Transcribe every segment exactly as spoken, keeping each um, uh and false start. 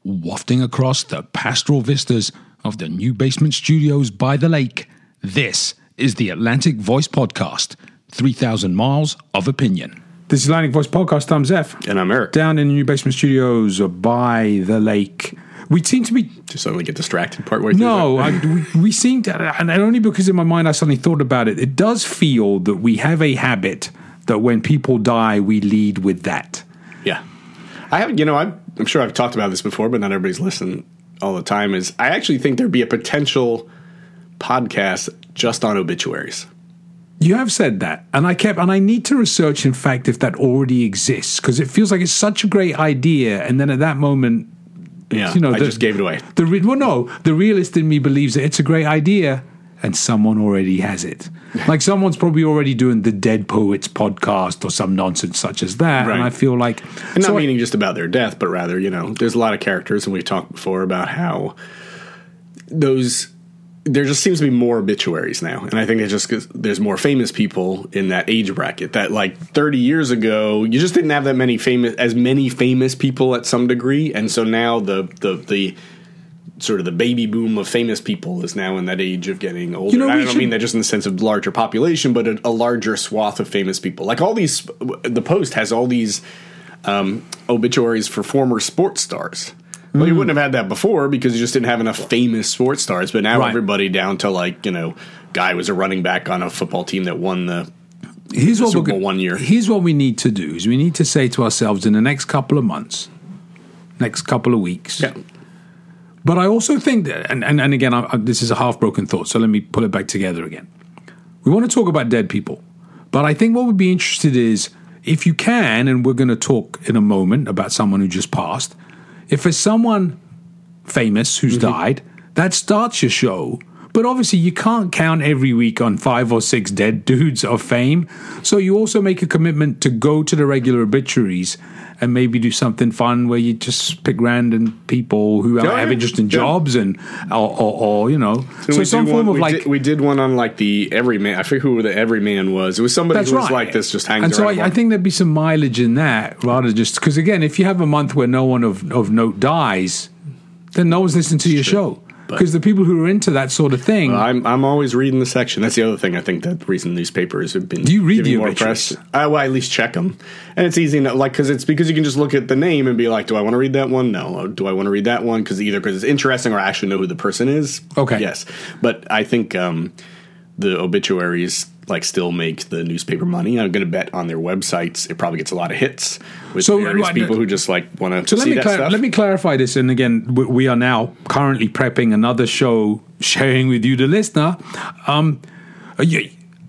Wafting across the pastoral vistas of the new basement studios by the lake, this is the Atlantic Voice Podcast, three thousand miles of opinion. This is Atlantic Voice Podcast. I'm Zeph. And I'm Eric. Down in the new basement studios by the lake. We seem to be... Just suddenly get distracted partway through. No, I, we, we seem to... And only because in my mind I suddenly thought about it. It does feel that we have a habit that when people die, we lead with that. Yeah. I have, you know, I'm, I'm sure I've talked about this before, but not everybody's listening all the time, is I actually think there'd be a potential podcast just on obituaries. You have said that, and I kept, and I need to research, in fact, if that already exists, because it feels like it's such a great idea, and then at that moment, yeah, you know, I the, just gave it away. The well, no, the realist in me believes that it's a great idea, and someone already has it. Like someone's probably already doing the Dead Poets podcast or some nonsense such as that, right. And I feel like, and so not I, meaning just about their death, but rather, you know, there's a lot of characters, and we've talked before about how those. There just seems to be more obituaries now, and I think it's just because there's more famous people in that age bracket. That like thirty years ago, you just didn't have that many famous, as many famous people at some degree, and so now the the the sort of the baby boom of famous people is now in that age of getting older. You know, I don't should, mean that just in the sense of larger population, but a, a larger swath of famous people. Like all these, the Post has all these um, obituaries for former sports stars. Well, you wouldn't have had that before because you just didn't have enough famous sports stars. But now right. everybody down to like, you know, guy was a running back on a football team that won the, here's the what Super Bowl one year. Here's what we need to do is we need to say to ourselves in the next couple of months, next couple of weeks. Yeah. But I also think that, and, and, and again, I, I, this is a half-broken thought, so let me pull it back together again. We want to talk about dead people. But I think what would be interested is, if you can, and we're going to talk in a moment about someone who just passed, if there's someone famous who's mm-hmm. died, that starts your show. But obviously you can't count every week on five or six dead dudes of fame. So you also make a commitment to go to the regular obituaries and maybe do something fun where you just pick random people who oh, have yeah. interesting yeah. jobs and or, or, or you know, so, so some form one, of we like did, we did one on like the Everyman. I forget who the Everyman was. It was somebody that's who was right. like this, just hangs and around. And so I, I think there'd be some mileage in that, rather just because again, if you have a month where no one of of note dies, then no one's listening to it's your true. show. Because the people who are into that sort of thing, well, I'm I'm always reading the section. That's the other thing. I think that the reason newspapers have been do you read giving the more obituaries? press. I well, I at least check them, and it's easy enough. Like because it's because you can just look at the name and be like, do I want to read that one? No. Or do I want to read that one? Because either because it's interesting or I actually know who the person is. Okay. Yes, but I think um, the obituaries like still make the newspaper money. I'm going to bet on their websites it probably gets a lot of hits with so, various right, people who just like want to so see let me that cla- stuff. let me clarify this. And again, we, we are now currently prepping another show, sharing with you, the listener. Um, are you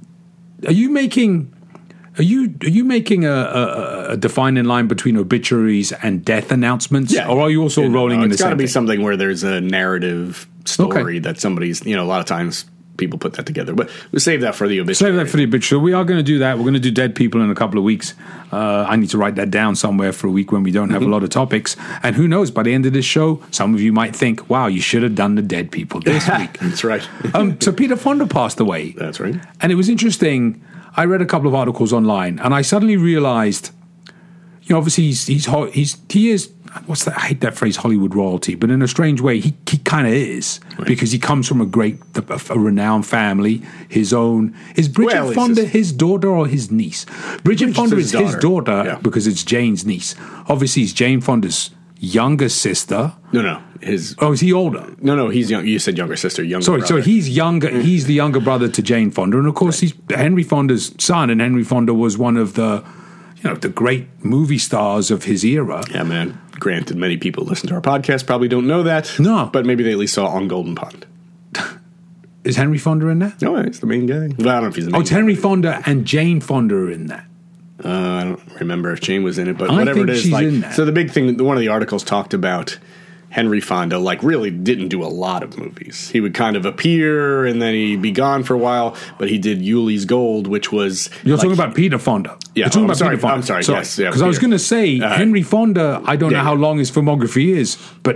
are you making are you are you making a, a, a defining line between obituaries and death announcements? Yeah. Or are you also Yeah, rolling no, in the it's got to same be thing? something where there's a narrative story Okay. that somebody's, you know, a lot of times people put that together. But we'll save that for the obituary. Save that for the obituary. We are going to do that. We're going to do dead people in a couple of weeks. Uh, I need to write that down somewhere for a week when we don't have mm-hmm. a lot of topics. And who knows, by the end of this show, some of you might think, wow, you should have done the dead people this week. That's right. um, so Peter Fonda passed away. That's right. And it was interesting. I read a couple of articles online, and I suddenly realized, you know, obviously he's, he's, he's he is, what's that? I hate that phrase, Hollywood royalty, but in a strange way, he, he kind of is, right. Because he comes from a great, a, a renowned family. His own, is Bridget well, Fonda his, his daughter or his niece? Bridget Bridget's Fonda his is daughter. his daughter Yeah. because it's Jane's niece. Obviously, he's Jane Fonda's younger sister. No, no, his. Oh, is he older? No, no, he's young. You said younger sister, younger. Sorry, brother. so he's younger. Mm. He's the younger brother to Jane Fonda, and of course, right. he's Henry Fonda's son. And Henry Fonda was one of the, you know, the great movie stars of his era. Yeah, man. Granted, many people listen to our podcast probably don't know that. No, but maybe they at least saw On Golden Pond. Is Henry Fonda in that? No, he's the main guy. Well, I don't know if he's the main. Oh, it's guy. Henry Fonda and Jane Fonda are in that. Uh, I don't remember if Jane was in it, but I whatever think it is, she's like, in that. So the big thing, one of the articles talked about Henry Fonda, like, really didn't do a lot of movies. He would kind of appear and then he'd be gone for a while, but he did Yuli's Gold, which was you're like, talking about Peter Fonda. Yeah, you're talking oh, I'm about sorry. Peter Fonda. I'm sorry. Yes, yeah, because I was going to say uh, Henry Fonda. I don't yeah, know how yeah. long his filmography is, but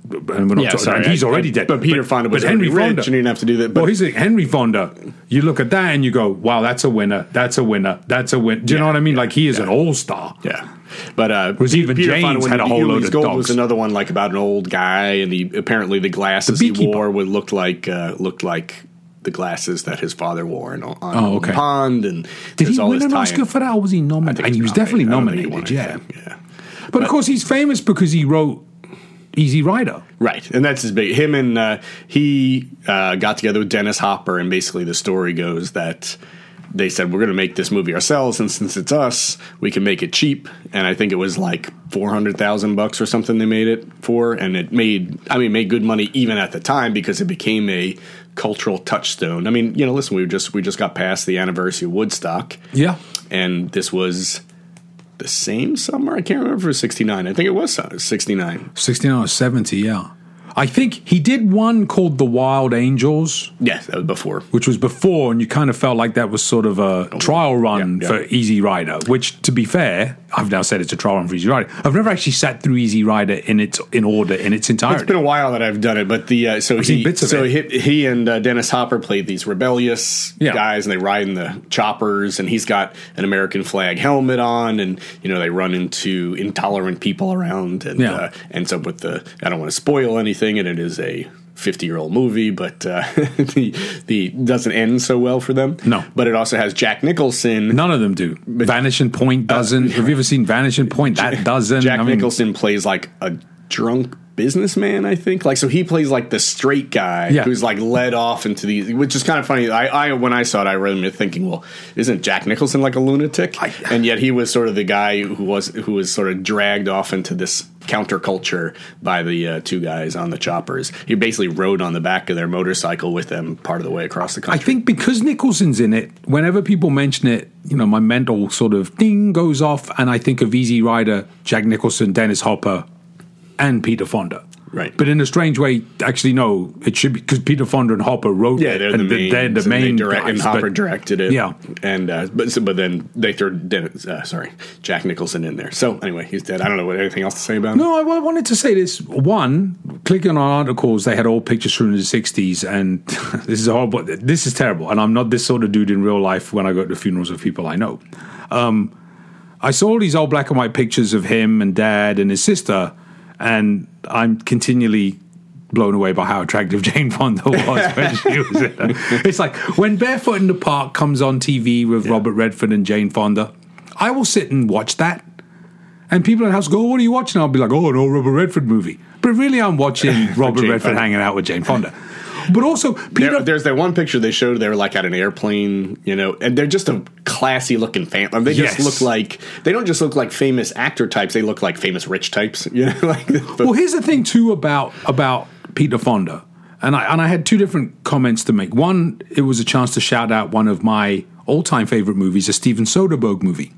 and we're not Yeah, talking, sorry, and he's I- already I- dead. but Peter Fonda was but Henry already rich Fonda, and he didn't have to do that, but- well, he's a, Henry Fonda. You look at that and you go, "Wow, that's a winner. That's a winner. That's a win." Do you Yeah, know what I mean? yeah, Like he is yeah. an all star. Yeah, but uh, Was even Peter James Fonda, when had a he- whole Ulysses load of Gold dogs. was another one like about an old guy, and the apparently the glasses The he beekeeper. wore would look like uh, looked like the glasses that his father wore in, on Oh, okay. Pond. And Did there's he all win this an tie-in. Oscar for that, or was he I nominated? think And he he's was definitely I don't think he nominated. won Yeah. anything. yeah. But, of course, he's famous because he wrote Easy Rider. Right, and that's his big. Him and uh, he uh, got together with Dennis Hopper, and basically the story goes that they said we're going to make this movie ourselves, and since it's us, we can make it cheap. And I think it was like four hundred thousand bucks or something they made it for, and it made I mean made good money even at the time because it became a cultural touchstone. I mean, you know, listen, we just we just got past the anniversary of Woodstock, Yeah. and this was the same summer. I can't remember if it was sixty-nine. I think it was sixty-nine. sixty-nine or seventy, yeah. I think he did one called The Wild Angels, Yes, that was before. which was before, and you kind of felt like that was sort of a trial run Yeah, for yeah. Easy Rider, which, to be fair, I've now said it's a trial run for Easy Rider. I've never actually sat through Easy Rider in its in order, in its entirety. It's been a while that I've done it, but the uh, so I've he seen bits of so it. he, he and uh, Dennis Hopper played these rebellious Yeah. guys, and they ride in the choppers, and he's got an American flag helmet on, and you know they run into intolerant people around, and Yeah. uh, ends up with the I don't want to spoil anything, and it is a fifty year old movie, but uh, the the doesn't end so well for them. No. but it also has Jack Nicholson. None of them do. Vanishing Point doesn't. Have you ever seen Vanishing Point? That doesn't. Jack I mean, Nicholson plays like a drunk businessman, I think. Like, so he plays like the straight guy Yeah. who's like led off into these, which is kind of funny. I, I when I saw it, I remember thinking, well, isn't Jack Nicholson like a lunatic? I- and yet he was sort of the guy who was who was sort of dragged off into this counterculture by the uh, two guys on the choppers. He basically rode on the back of their motorcycle with them part of the way across the I country. think because Nicholson's in it, whenever people mention it, you know, my mental sort of ding goes off, and I think of Easy Rider, Jack Nicholson, Dennis Hopper, and Peter Fonda. Right. But in a strange way, actually, no, it should be because Peter Fonda and Hopper wrote Yeah, it. they're the and main. They're the and main they direct, guys, and Hopper but- directed it. Yeah. and uh, but so, but then they threw Dennis, uh, sorry Jack Nicholson in there. So anyway, he's dead. I don't know what anything else to say about him. No, I, I wanted to say this. One, clicking on articles, they had all pictures from the sixties, and this is horrible. This is terrible. And I'm not this sort of dude in real life when I go to funerals of people I know. Um, I saw all these old black and white pictures of him and dad and his sister, and I'm continually blown away by how attractive Jane Fonda was when she was in it. It's like when Barefoot in the Park comes on T V with Robert Redford and Jane Fonda, I will sit and watch that. And people in the house go, what are you watching? I'll be like, oh, no, Robert Redford movie. But really, I'm watching Robert Jane Redford Fonda. hanging out with Jane Fonda. But also, Peter... There, there's that one picture they showed. They were like at an airplane, you know, and they're just a classy looking family. They just Yes. look like they don't just look like famous actor types. They look like famous rich types. You know, like. But, Well, here's the thing too about about Peter Fonda, and I and I had two different comments to make. One, it was a chance to shout out one of my all time favorite movies, a Steven Soderbergh movie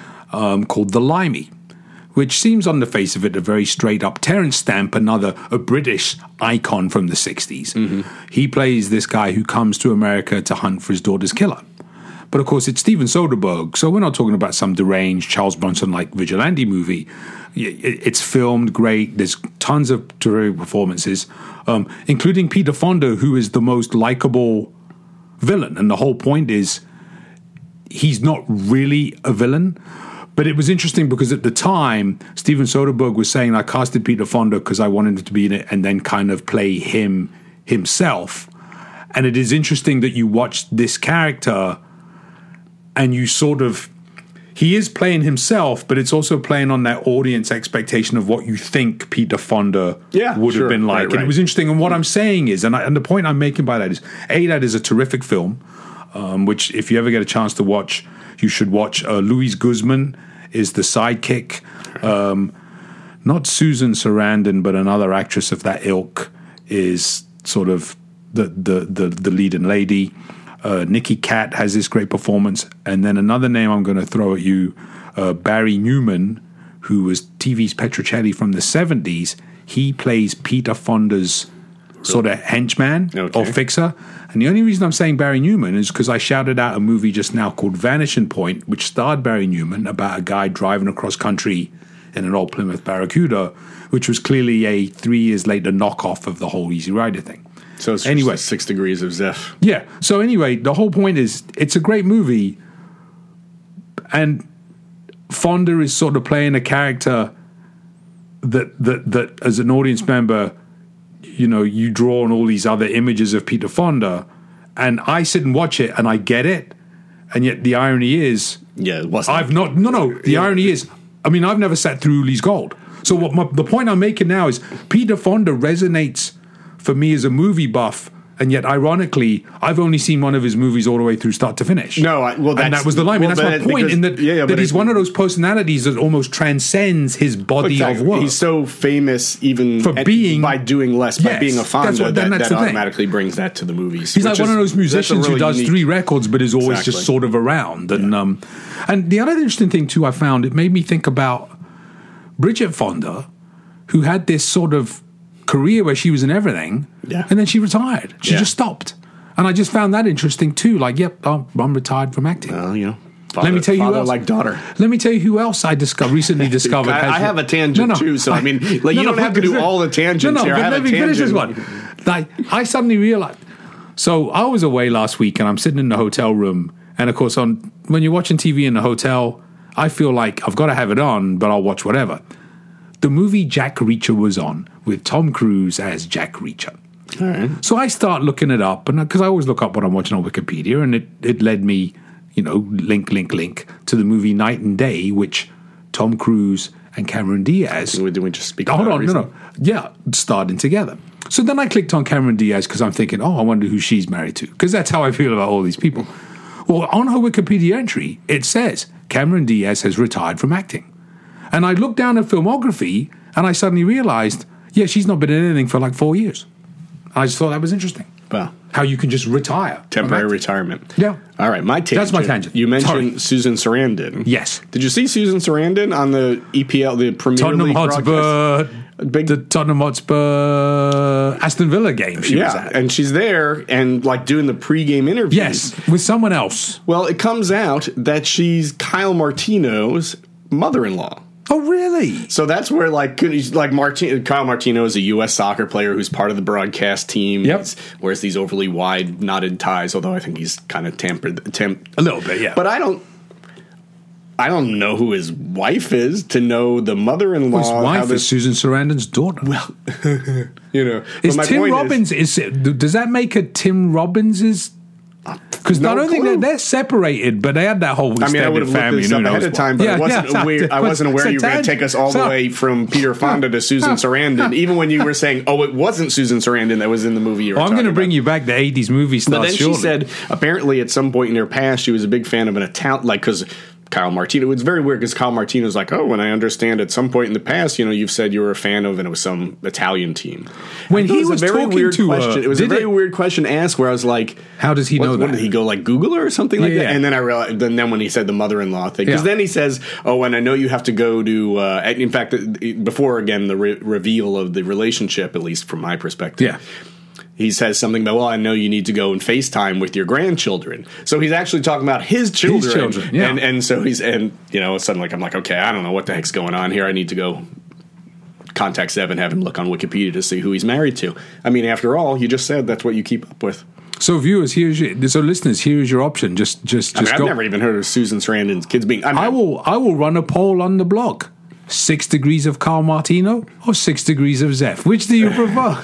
um, called The Limey, which seems on the face of it a very straight up Terence Stamp, another a British icon from the sixties. He plays this guy who comes to America to hunt for his daughter's killer. But of course, it's Steven Soderbergh, so we're not talking about some deranged Charles Bronson-like vigilante movie. It's filmed great. There's tons of terrific performances, um, including Peter Fonda, who is the most likable villain. And the whole point is he's not really a villain. But it was interesting because at the time, Steven Soderbergh was saying, I casted Peter Fonda because I wanted him to be in it and then kind of play him himself. And it is interesting that you watch this character and you sort of, he is playing himself, but it's also playing on that audience expectation of what you think Peter Fonda Yeah, would sure. have been like. Right, And it right. was interesting. And what I'm saying is, and, I, and the point I'm making by that is, A, that is a terrific film, um, which if you ever get a chance to watch, you should watch. Uh, Louise Guzman is the sidekick. Um, not Susan Sarandon, but another actress of that ilk is sort of the the the, the leading lady. Uh, Nikki Katt has this great performance. And then another name I'm going to throw at you, uh, Barry Newman, who was T V's Petrocelli from the seventies. He plays Peter Fonda's sort of henchman Okay. or fixer. And the only reason I'm saying Barry Newman is because I shouted out a movie just now called Vanishing Point, which starred Barry Newman about a guy driving across country in an old Plymouth Barracuda, which was clearly a three years later knockoff of the whole Easy Rider thing. So it's anyway, just Six Degrees of Zeph. Yeah. So anyway, the whole point is it's a great movie, and Fonda is sort of playing a character that that that as an audience member, you know, you draw on all these other images of Peter Fonda, and I sit and watch it and I get it, and yet the irony is, yeah, it wasn't. I've not. No, no. The yeah. irony is, I mean, I've never sat through Ulee's Gold. So what my, the point I'm making now is Peter Fonda resonates for me as a movie buff. And yet, ironically, I've only seen one of his movies all the way through start to finish. No, I, well, that's, and that was the line. Well, I mean, that's my point. Because, in that, yeah, yeah, that he's one of those personalities that almost transcends his body exactly. of work. He's so famous, even for at, being by doing less, yes, by being a Fonda, what, that, that automatically thing. brings that to the movies. He's like one is, of those musicians really who does unique. three records, but is always exactly. just sort of around. And yeah. um, and the other interesting thing too, I found it made me think about Bridget Fonda, who had this sort of career where she was in everything, yeah. and then she retired. She yeah. just stopped. And I just found that interesting too. Like, yep, I'm, I'm retired from acting. Well, you know, father, let me tell you who else. Like daughter. Let me tell you who else I discovered recently discovered. I, I have a tangent no, no, too, so I, I mean, like no, you don't no, have to do all the tangents no, no, here. But I have let a me tangent. finish this one. Like, I suddenly realized. So I was away last week, and I'm sitting in the hotel room, and of course, on when you're watching T V in the hotel, I feel like I've got to have it on, but I'll watch whatever. The movie Jack Reacher was on with Tom Cruise as Jack Reacher. All right. So I start looking it up, and because I always look up what I'm watching on Wikipedia, and it, it led me, you know, link, link, link to the movie Night and Day, which Tom Cruise and Cameron Diaz. Did we just speak oh, about Hold on, no, no. Yeah, starting together. So then I clicked on Cameron Diaz because I'm thinking, oh, I wonder who she's married to, because that's how I feel about all these people. Well, on her Wikipedia entry, it says Cameron Diaz has retired from acting. And I looked down at filmography, and I suddenly realized, yeah, she's not been in anything for like four years. I just thought that was interesting. Wow. How you can just retire. Temporary retirement. Yeah. All right, my tangent. That's my tangent. You mentioned Sorry. Susan Sarandon. Yes. Did you see Susan Sarandon on the E P L, the Premier Tottenham League Hotspur, broadcast? Big, the Tottenham Hotspur Aston Villa game she yeah, was at. And she's there and like doing the pregame interview. Yes, with someone else. Well, it comes out that she's Kyle Martino's mother-in-law. Oh, really? So that's where, like, like Martin, Kyle Martino is a U S soccer player who's part of the broadcast team. Yep. He's, wears these overly wide knotted ties, although I think he's kind of tempered. Temp- a little bit, yeah. But I don't I don't know who his wife is to know the mother-in-law. Well, his wife is Susan Sarandon's daughter. Well, you know. Is Tim Robbins, is, is does that make her Tim Robbins's? Because no I don't clue. think they're, they're separated, but they had that whole extended I mean, I would have family. looked this up ahead of time, but yeah, I wasn't yeah, aware. I wasn't aware you were going to take us all the way from Peter Fonda to Susan Sarandon, even when you were saying, "Oh, it wasn't Susan Sarandon that was in the movie." You were well, I'm going to bring about. you back to eighties movie stars. But then shortly. she said, apparently, at some point in her past, she was a big fan of an Italian, like because. Kyle Martino. It's very weird because Kyle Martino's like, oh, and I understand at some point in the past, you know, you've said you were a fan of, and it was some Italian team. When he was, was a very talking weird to question. her, it was a very it, weird question asked where I was like, how does he what, know that? What, did he go like Google her or something like yeah, that? Yeah. And then I realized, then, then when he said the mother-in-law thing, because yeah. then he says, oh, and I know you have to go to, uh, in fact, before again, the re- reveal of the relationship, at least from my perspective. Yeah. He says something about, well, I know you need to go and FaceTime with your grandchildren. So he's actually talking about his children. His children, yeah. And, and so he's, and, you know, suddenly I'm like, okay, I don't know what the heck's going on here. I need to go contact Seven, have him look on Wikipedia to see who he's married to. I mean, after all, you just said that's what you keep up with. So viewers, here's your, so listeners, here's your option. Just, just, just I mean, go. I've never even heard of Susan Sarandon's kids being. I, mean, I will, I will run a poll on the blog. Six degrees of Kyle Martino or six degrees of Zeph? Which do you prefer?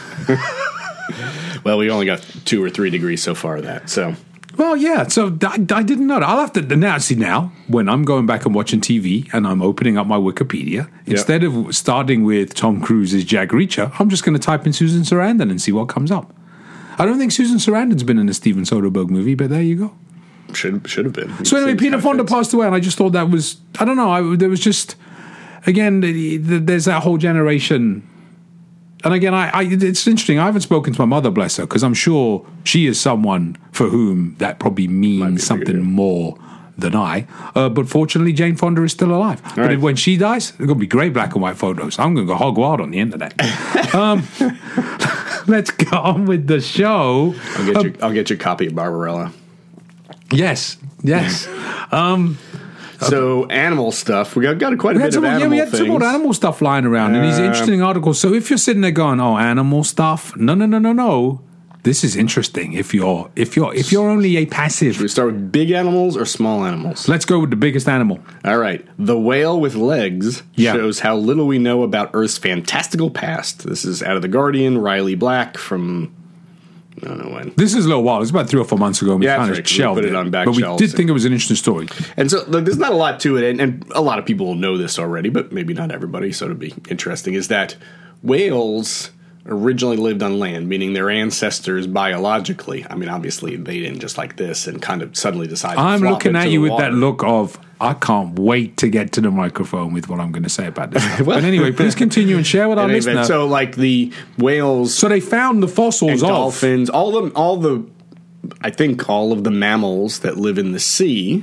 Well, we only got two or three degrees so far of that, so. Well, yeah, so I, I didn't know that. I'll have to now see now when I'm going back and watching T V and I'm opening up my Wikipedia, yep. instead of starting with Tom Cruise's Jack Reacher, I'm just going to type in Susan Sarandon and see what comes up. I don't think Susan Sarandon's been in a Steven Soderbergh movie, but there you go. Should should have been. So anyway, Peter Fonda passed away, and I just thought that was, I don't know, I, there was just, again, the, the, there's that whole generation. And again, I, I, it's interesting. I haven't spoken to my mother, bless her, because I'm sure she is someone for whom that probably means something more than I. Uh, but fortunately, Jane Fonda is still alive. All but right. when she dies, there's going to be great black and white photos. I'm going to go hog wild on the internet. um, let's get on with the show. I'll get, um, you, I'll get you a copy of Barbarella. Yes, yes. um, So animal stuff. We got, got quite a We had bit some, of yeah, animal we had things. some more animal stuff lying around, and these Uh, interesting articles. So if you're sitting there going, "Oh, animal stuff," no, no, no, no, no. This is interesting. If you're if you're if you're only a passive, We start with big animals or small animals. let's go with the biggest animal. All right. The whale with legs Yeah. shows how little we know about Earth's fantastical past. This is out of The Guardian. Riley Black from, I don't know when. This is a little while. It's about three or four months ago. And we Yeah, kind that's of right. We shelved put it on back but we shelves. did think it was an interesting story. And so look, there's not a lot to it, and, and a lot of people will know this already, but maybe not everybody, so it'll be interesting, is that whales originally lived on land, meaning their ancestors biologically, I mean, obviously they didn't just like this and kind of suddenly decide to I'm flop looking into at the you with water. that look of, I can't wait to get to the microphone with what I'm going to say about this. stuff. But anyway, please continue and share with our In any listener. event, So, so like the whales they found the fossils and of dolphins, all the all the I think all of the mammals that live in the sea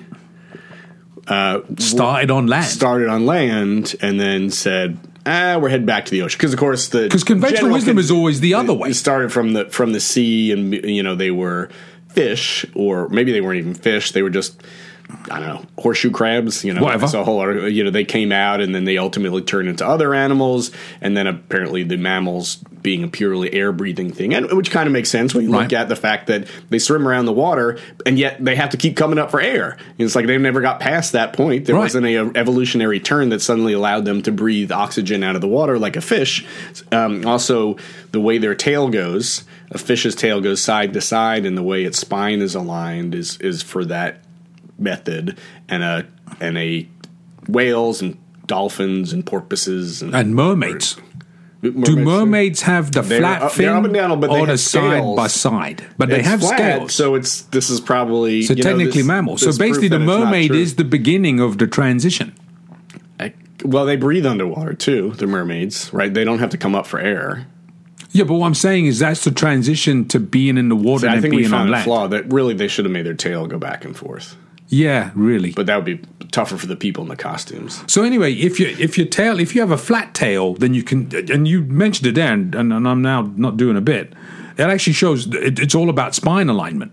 started on land. started on land and then said, ah, we're heading back to the ocean. Because of course the Because conventional general wisdom con- is always the other way. It started from the from the sea, and you know they were fish, or maybe they weren't even fish. They were just, I don't know, horseshoe crabs. You know, Whatever. So a whole article, you know, they came out and then they ultimately turned into other animals, and then apparently the mammals being a purely air breathing thing, and which kind of makes sense when you look Right. at the fact that they swim around the water, and yet they have to keep coming up for air. It's like they never got past that point. There Right. wasn't a evolutionary turn that suddenly allowed them to breathe oxygen out of the water like a fish. Um, also, the way their tail goes, a fish's tail goes side to side, and the way its spine is aligned is is for that method. And a and a whales and dolphins and porpoises and, and mermaids. Do mermaids, mermaids have the They're flat up- fin they're up and down, but they or the have side scales. by side? But they It's have flat, scales. so it's this is probably So you know, technically this- mammals. So this proof basically, the that it's not mermaid true. is the beginning of the transition. I- well, they breathe underwater too. The mermaids, right? They don't have to come up for air. Yeah, but what I'm saying is that's the transition to being in the water So I and think we being on found a land. flaw that really they should have made their tail go back and forth, Yeah, really. but that would be tougher for the people in the costumes. So anyway, if you if your tail if you have a flat tail, then you can, and you mentioned it there, and, and I'm now not doing a bit. It actually shows it, it's all about spine alignment,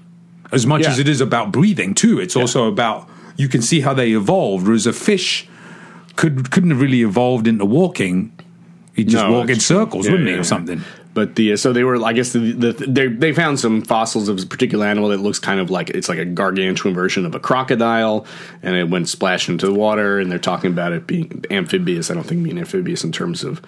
as much Yeah. as it is about breathing too. It's also about, you can see how they evolved. Whereas a fish could couldn't have really evolved into walking. He'd just No, walk in it's- circles, yeah, wouldn't he, yeah, or yeah. something? But the so they were I guess the, the they they found some fossils of a particular animal that looks kind of like it's like a gargantuan version of a crocodile, and it went splash into the water, and they're talking about it being amphibious. I don't think being amphibious in terms of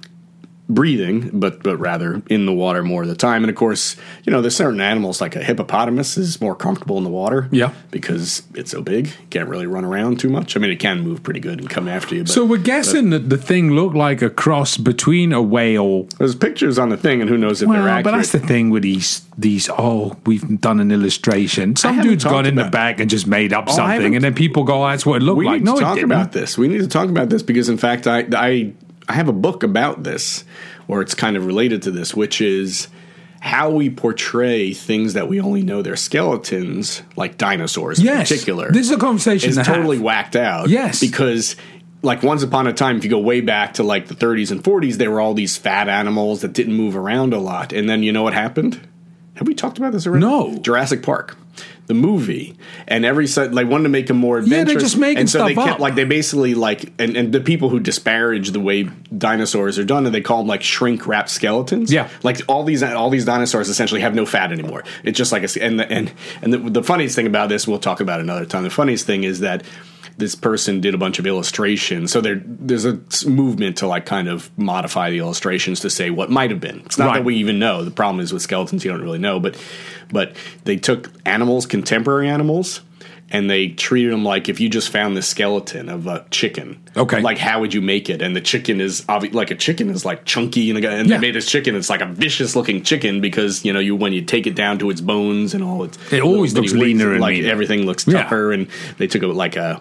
breathing, but but rather in the water more of the time. And of course, you know, there's certain animals like a hippopotamus is more comfortable in the water, Yeah. because it's so big, can't really run around too much. I mean, it can move pretty good and come after you. But So we're guessing that the thing looked like a cross between a whale. there's pictures on the thing, and who knows if they're Well, accurate. but that's the thing with these these. Oh, we've done an illustration. Some haven't dude's talked gone in the about- back and just made up Oh, I something, haven't- and then people go, oh, "That's what it looked we like." need No, to it talk didn't. about this. We need to talk about this because, in fact, I, I I have a book about this, or it's kind of related to this, which is how we portray things that we only know they're skeletons, like dinosaurs Yes, in particular. this is a conversation is to totally have. whacked out. Yes. because like once upon a time, if you go way back to like the thirties and forties, there were all these fat animals that didn't move around a lot, and then you know what happened? Have we talked about this already? No. Jurassic Park, the movie, and every set like wanted to make them more they're adventurous. just making and so they stuff kept up. like they basically like and, and the people who disparage the way dinosaurs are done, and they call them like shrink wrapped skeletons. Yeah. like all these all these dinosaurs essentially have no fat anymore. It's just like a and the, and and the, the funniest thing about this, we'll talk about it another time. The funniest thing is that this person did a bunch of illustrations. So there, there's a movement to like kind of modify the illustrations to say what might have been. It's not Right. that we even know. The problem is with skeletons, you don't really know. But, but they took animals, contemporary animals, and they treated them like if you just found the skeleton of a chicken. Okay. Like how would you make it? And the chicken is obvi- like a chicken is like chunky, and, and Yeah. they made this chicken. It's like a vicious looking chicken because you know you when you take it down to its bones and all its. It always little looks bitty weights, leaner and like meaner. everything looks Yeah. tougher. And they took it like a.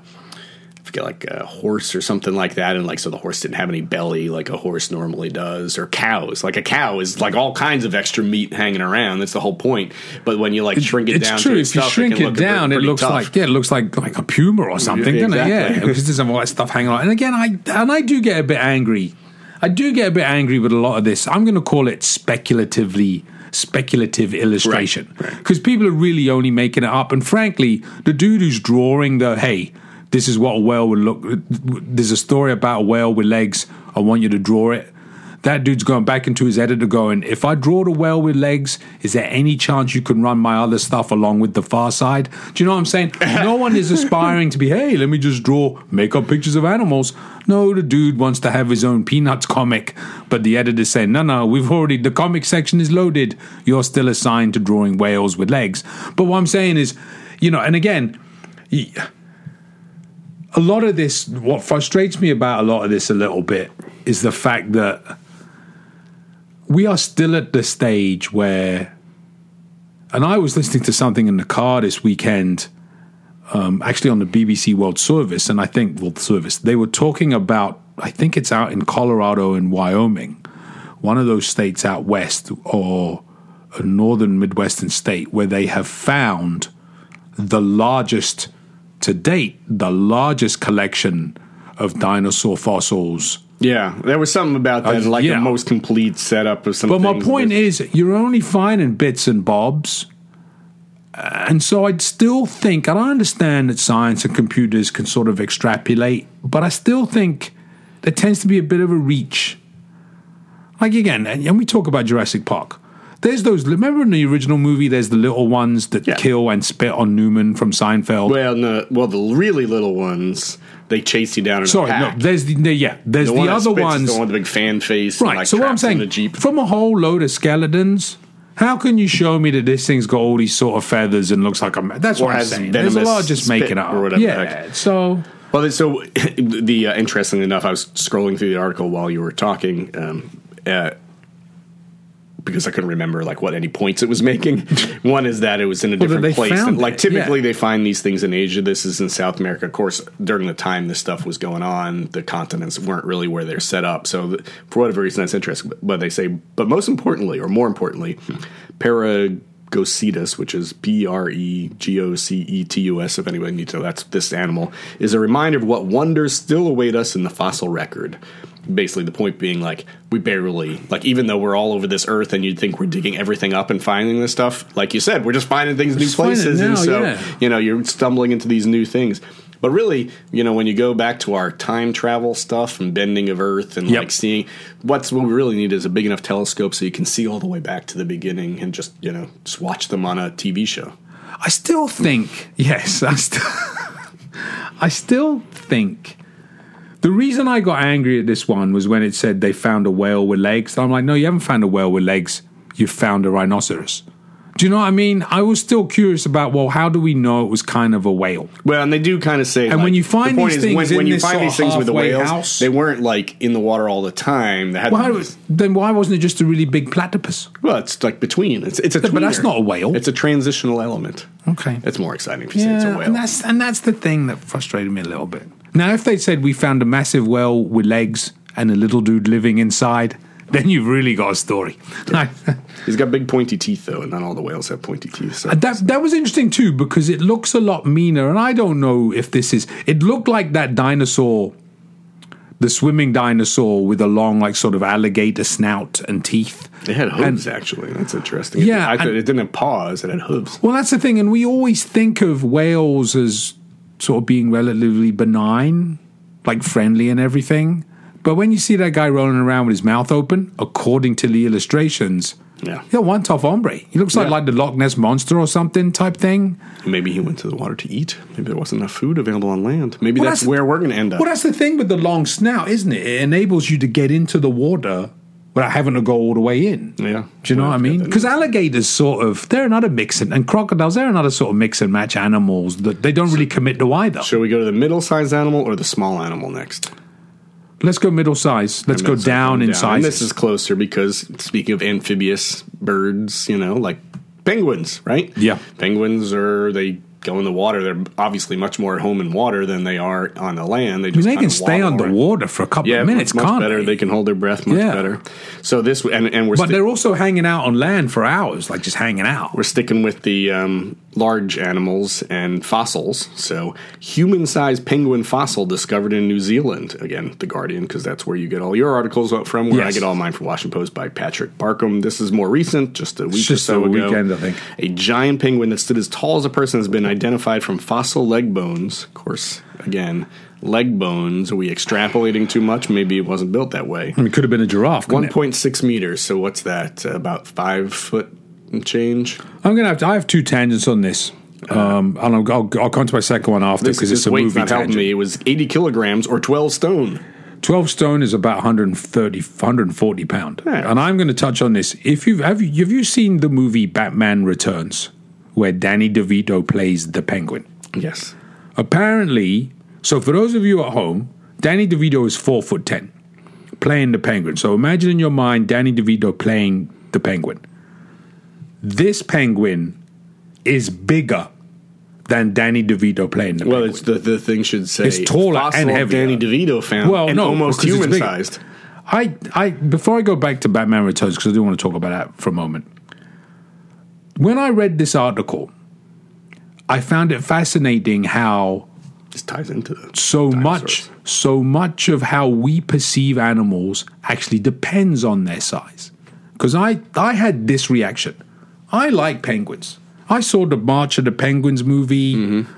I forget, like a horse or something like that, and like so the horse didn't have any belly like a horse normally does, or cows. Like a cow is like all kinds of extra meat hanging around. That's the whole point. But when you like shrink it It's down, true. to If its you stuff, shrink can it look down, it pretty looks tough. like yeah, it looks like like a puma or something, Yeah, doesn't it? Yeah, exactly. because there's all that stuff hanging on. And again, I and I do get a bit angry. I do get a bit angry with a lot of this. I'm going to call it speculatively speculative illustration Right, right. because people are really only making it up. And frankly, the dude who's drawing the hey. this is what a whale would look. There's a story about a whale with legs. I want you to draw it. That dude's going back into his editor going, if I draw the whale with legs, is there any chance you can run my other stuff along with the Far Side? Do you know what I'm saying? No one is aspiring to be, hey, let me just draw, make up pictures of animals. No, the dude wants to have his own Peanuts comic, but the editor's saying, no, no, we've already, the comic section is loaded. You're still assigned to drawing whales with legs. But what I'm saying is, you know, and again, a lot of this, what frustrates me about a lot of this a little bit is the fact that we are still at the stage where, and I was listening to something in the car this weekend, um, actually on the B B C World Service, and I think World Service, they were talking about, I think it's out in Colorado and Wyoming, one of those states out west or a northern Midwestern state where they have found the largest, to date, the largest collection of dinosaur fossils. Yeah, there was something about that, uh, like yeah. the most complete setup of some But things my point that, is, you're only finding bits and bobs. And so I'd still think, and I understand that science and computers can sort of extrapolate, but I still think there tends to be a bit of a reach. Like, again, and we talk about Jurassic Park. There's those, remember in the original movie, there's the little ones that yeah. kill and spit on Newman from Seinfeld? Well, no, well, the really little ones, they chase you down in Sorry, a pack. no, there's the, the yeah, there's the, the one other spits, ones. the one with the big fan face. Right, and, like, so what I'm saying, the Jeep. From a whole load of skeletons, how can you show me that this thing's got all these sort of feathers and looks like a... That's or what I'm saying. There's a lot of just making up. Or whatever yeah, so... Well, so the uh, interestingly enough, I was scrolling through the article while you were talking, um, uh, because I couldn't remember like what any points it was making. One is that it was in a different well, place. And, like typically, yeah. they find these things in Asia. This is in South America. Of course, during the time this stuff was going on, the continents weren't really where they're set up. So, the, for whatever reason, that's interesting. But they say, but most importantly, or more importantly, Paragocetus, which is P R E G O C E T U S, if anybody needs to know, that's this animal, is a reminder of what wonders still await us in the fossil record. Basically, the point being, like, we barely, like, even though we're all over this earth and you'd think we're digging everything up and finding this stuff, like you said, we're just finding things in new places. Now, and so, yeah. you know, you're stumbling into these new things. But really, you know, when you go back to our time travel stuff and bending of Earth and, yep. like, seeing, what's what we really need is a big enough telescope so you can see all the way back to the beginning and just, you know, just watch them on a T V show. I still think, yes, I still, I still think... The reason I got angry at this one was when it said they found a whale with legs. And I'm like, no, you haven't found a whale with legs. You've found a rhinoceros. Do you know what I mean? I was still curious about, well, how do we know it was kind of a whale? Well, and they do kind of say, and like, when you find the these things when, in when you this find sort these of things with the whales, house, they weren't like in the water all the time. They had well, how, then why wasn't it just a really big platypus? Well, it's like between. It's it's a but, but that's not a whale. It's a transitional element. Okay, it's more exciting if you yeah, say it's a whale. And that's and that's the thing that frustrated me a little bit. Now, if they said we found a massive whale with legs and a little dude living inside, then you've really got a story. Yeah. He's got big pointy teeth, though, and not all the whales have pointy teeth. So. That, that was interesting, too, because it looks a lot meaner, and I don't know if this is... It looked like that dinosaur, the swimming dinosaur with a long, like, sort of alligator snout and teeth. It had hooves, and, actually. That's interesting. Yeah. It, I, and, it didn't have paws. It had hooves. Well, that's the thing, and we always think of whales as sort of being relatively benign, like friendly and everything. But when you see that guy rolling around with his mouth open, according to the illustrations, yeah, yeah, one tough hombre. He looks like yeah. like the Loch Ness Monster or something type thing. Maybe he went to the water to eat. Maybe there wasn't enough food available on land. Maybe well, that's, that's where we're going to end up. Well, that's the thing with the long snout, isn't it? It enables you to get into the water without having to go all the way in. Yeah. Do you know well, what I mean? Because alligators sort of, they're another mix, and, and crocodiles, they're another sort of mix and match animals that they don't really commit to either. Should we go to the middle-sized animal or the small animal next? Let's go middle size. Let's go down in size. And this is closer because, speaking of amphibious birds, you know, like penguins, right? Yeah. Penguins are, they go in the water. They're obviously much more at home in water than they are on the land. They just I mean, they can stay underwater for a couple yeah, of minutes, much can't better. they? They can hold their breath much yeah. better. So this, and, and we're But sti- they're also hanging out on land for hours, like just hanging out. We're sticking with the um, large animals and fossils. So human-sized penguin fossil discovered in New Zealand. Again, The Guardian, because that's where you get all your articles from, where yes. I get all mine from Washington Post by Patrick Barkham. This is more recent, just a week just or so a ago. Weekend, I think. A giant penguin that stood as tall as a person has been identified from fossil leg bones. Of course, again, leg bones. Are we extrapolating too much? Maybe it wasn't built that way. I mean, it could have been a giraffe. one point six meters. So what's that? Uh, about five foot and change? I'm going to have to, I have two tangents on this. Um, and I'll, I'll, I'll come to my second one after because it's a weight's movie not helping tangent. me. It was eighty kilograms or twelve stone. twelve stone is about one hundred thirty, one hundred forty pound. Yeah. And I'm going to touch on this. If you've have, you have you seen the movie Batman Returns, where Danny DeVito plays the Penguin? Yes. Apparently, so for those of you at home, Danny DeVito is four foot ten, playing the Penguin. So imagine in your mind Danny DeVito playing the Penguin. This Penguin is bigger than Danny DeVito playing the Well, Penguin. it's the, the thing should say It's taller fossil and heavier. Danny DeVito found Well, and no, almost because it's human bigger. sized. I, I before I go back to Batman Returns, because I do want to talk about that for a moment. When I read this article, I found it fascinating how This ties into the so dinosaurs. much, so much of how we perceive animals actually depends on their size. Because I, I had this reaction. I like penguins. I saw the March of the Penguins movie. Mm-hmm.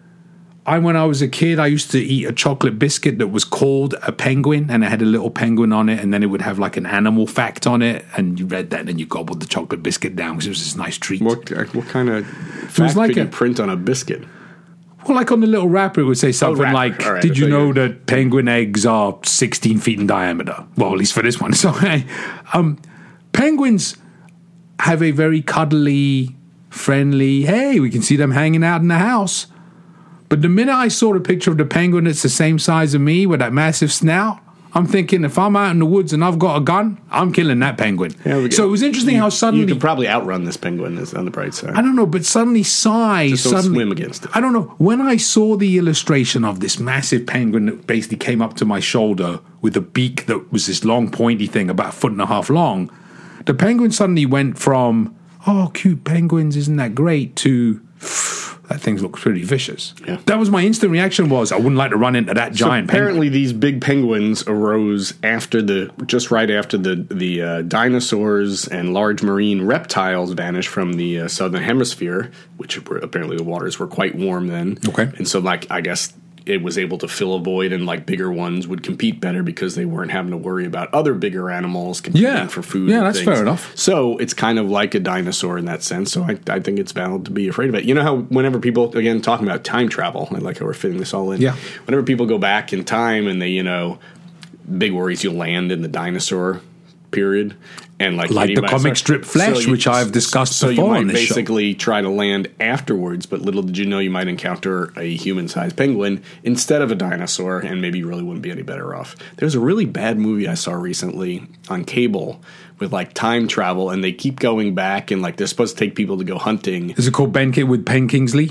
I, when I was a kid, I used to eat a chocolate biscuit that was called a penguin, and it had a little penguin on it, and then it would have like an animal fact on it, and you read that, and then you gobbled the chocolate biscuit down because it was this nice treat. What, what kind of fact like could a- you print on a biscuit? Well, like on the little wrapper, it would say something wrapper. like, All right, did I you thought know you- that penguin eggs are sixteen feet in diameter? Well, at least for this one. So, um, penguins have a very cuddly, friendly, hey, we can see them hanging out in the house. But the minute I saw the picture of the penguin that's the same size as me with that massive snout, I'm thinking, if I'm out in the woods and I've got a gun, I'm killing that penguin. Yeah, we get- so it was interesting you, how suddenly... You could probably outrun this penguin is on the bright side. I don't know, but suddenly size... Just don't suddenly, swim against it. I don't know. When I saw the illustration of this massive penguin that basically came up to my shoulder with a beak that was this long pointy thing about a foot and a half long, the penguin suddenly went from, oh, cute penguins, isn't that great, to... that thing looks pretty vicious. Yeah. That was my instant reaction was, I wouldn't like to run into that So giant apparently, penguin. these big penguins arose after the just right after the the uh, dinosaurs and large marine reptiles vanished from the uh, southern hemisphere, which were, apparently the waters were quite warm then. Okay. And so, like, I guess it was able to fill a void, and like bigger ones would compete better because they weren't having to worry about other bigger animals competing Yeah. for food. Yeah, and that's things. fair enough. So it's kind of like a dinosaur in that sense. So I, I think it's valid to be afraid of it. You know how whenever people, again, talking about time travel, I like how we're fitting this all in. Yeah. Whenever people go back in time and they, you know, big worries you'll land in the dinosaur period. And like, Like the anybody- comic strip Flash, you- which I've discussed so before you might on this show. basically try to land afterwards, but little did you know you might encounter a human-sized penguin instead of a dinosaur, and maybe you really wouldn't be any better off. There's a really bad movie I saw recently on cable with like time travel, and they keep going back, and like they're supposed to take people to go hunting. Is it called Ben Ki- with Ben Kingsley?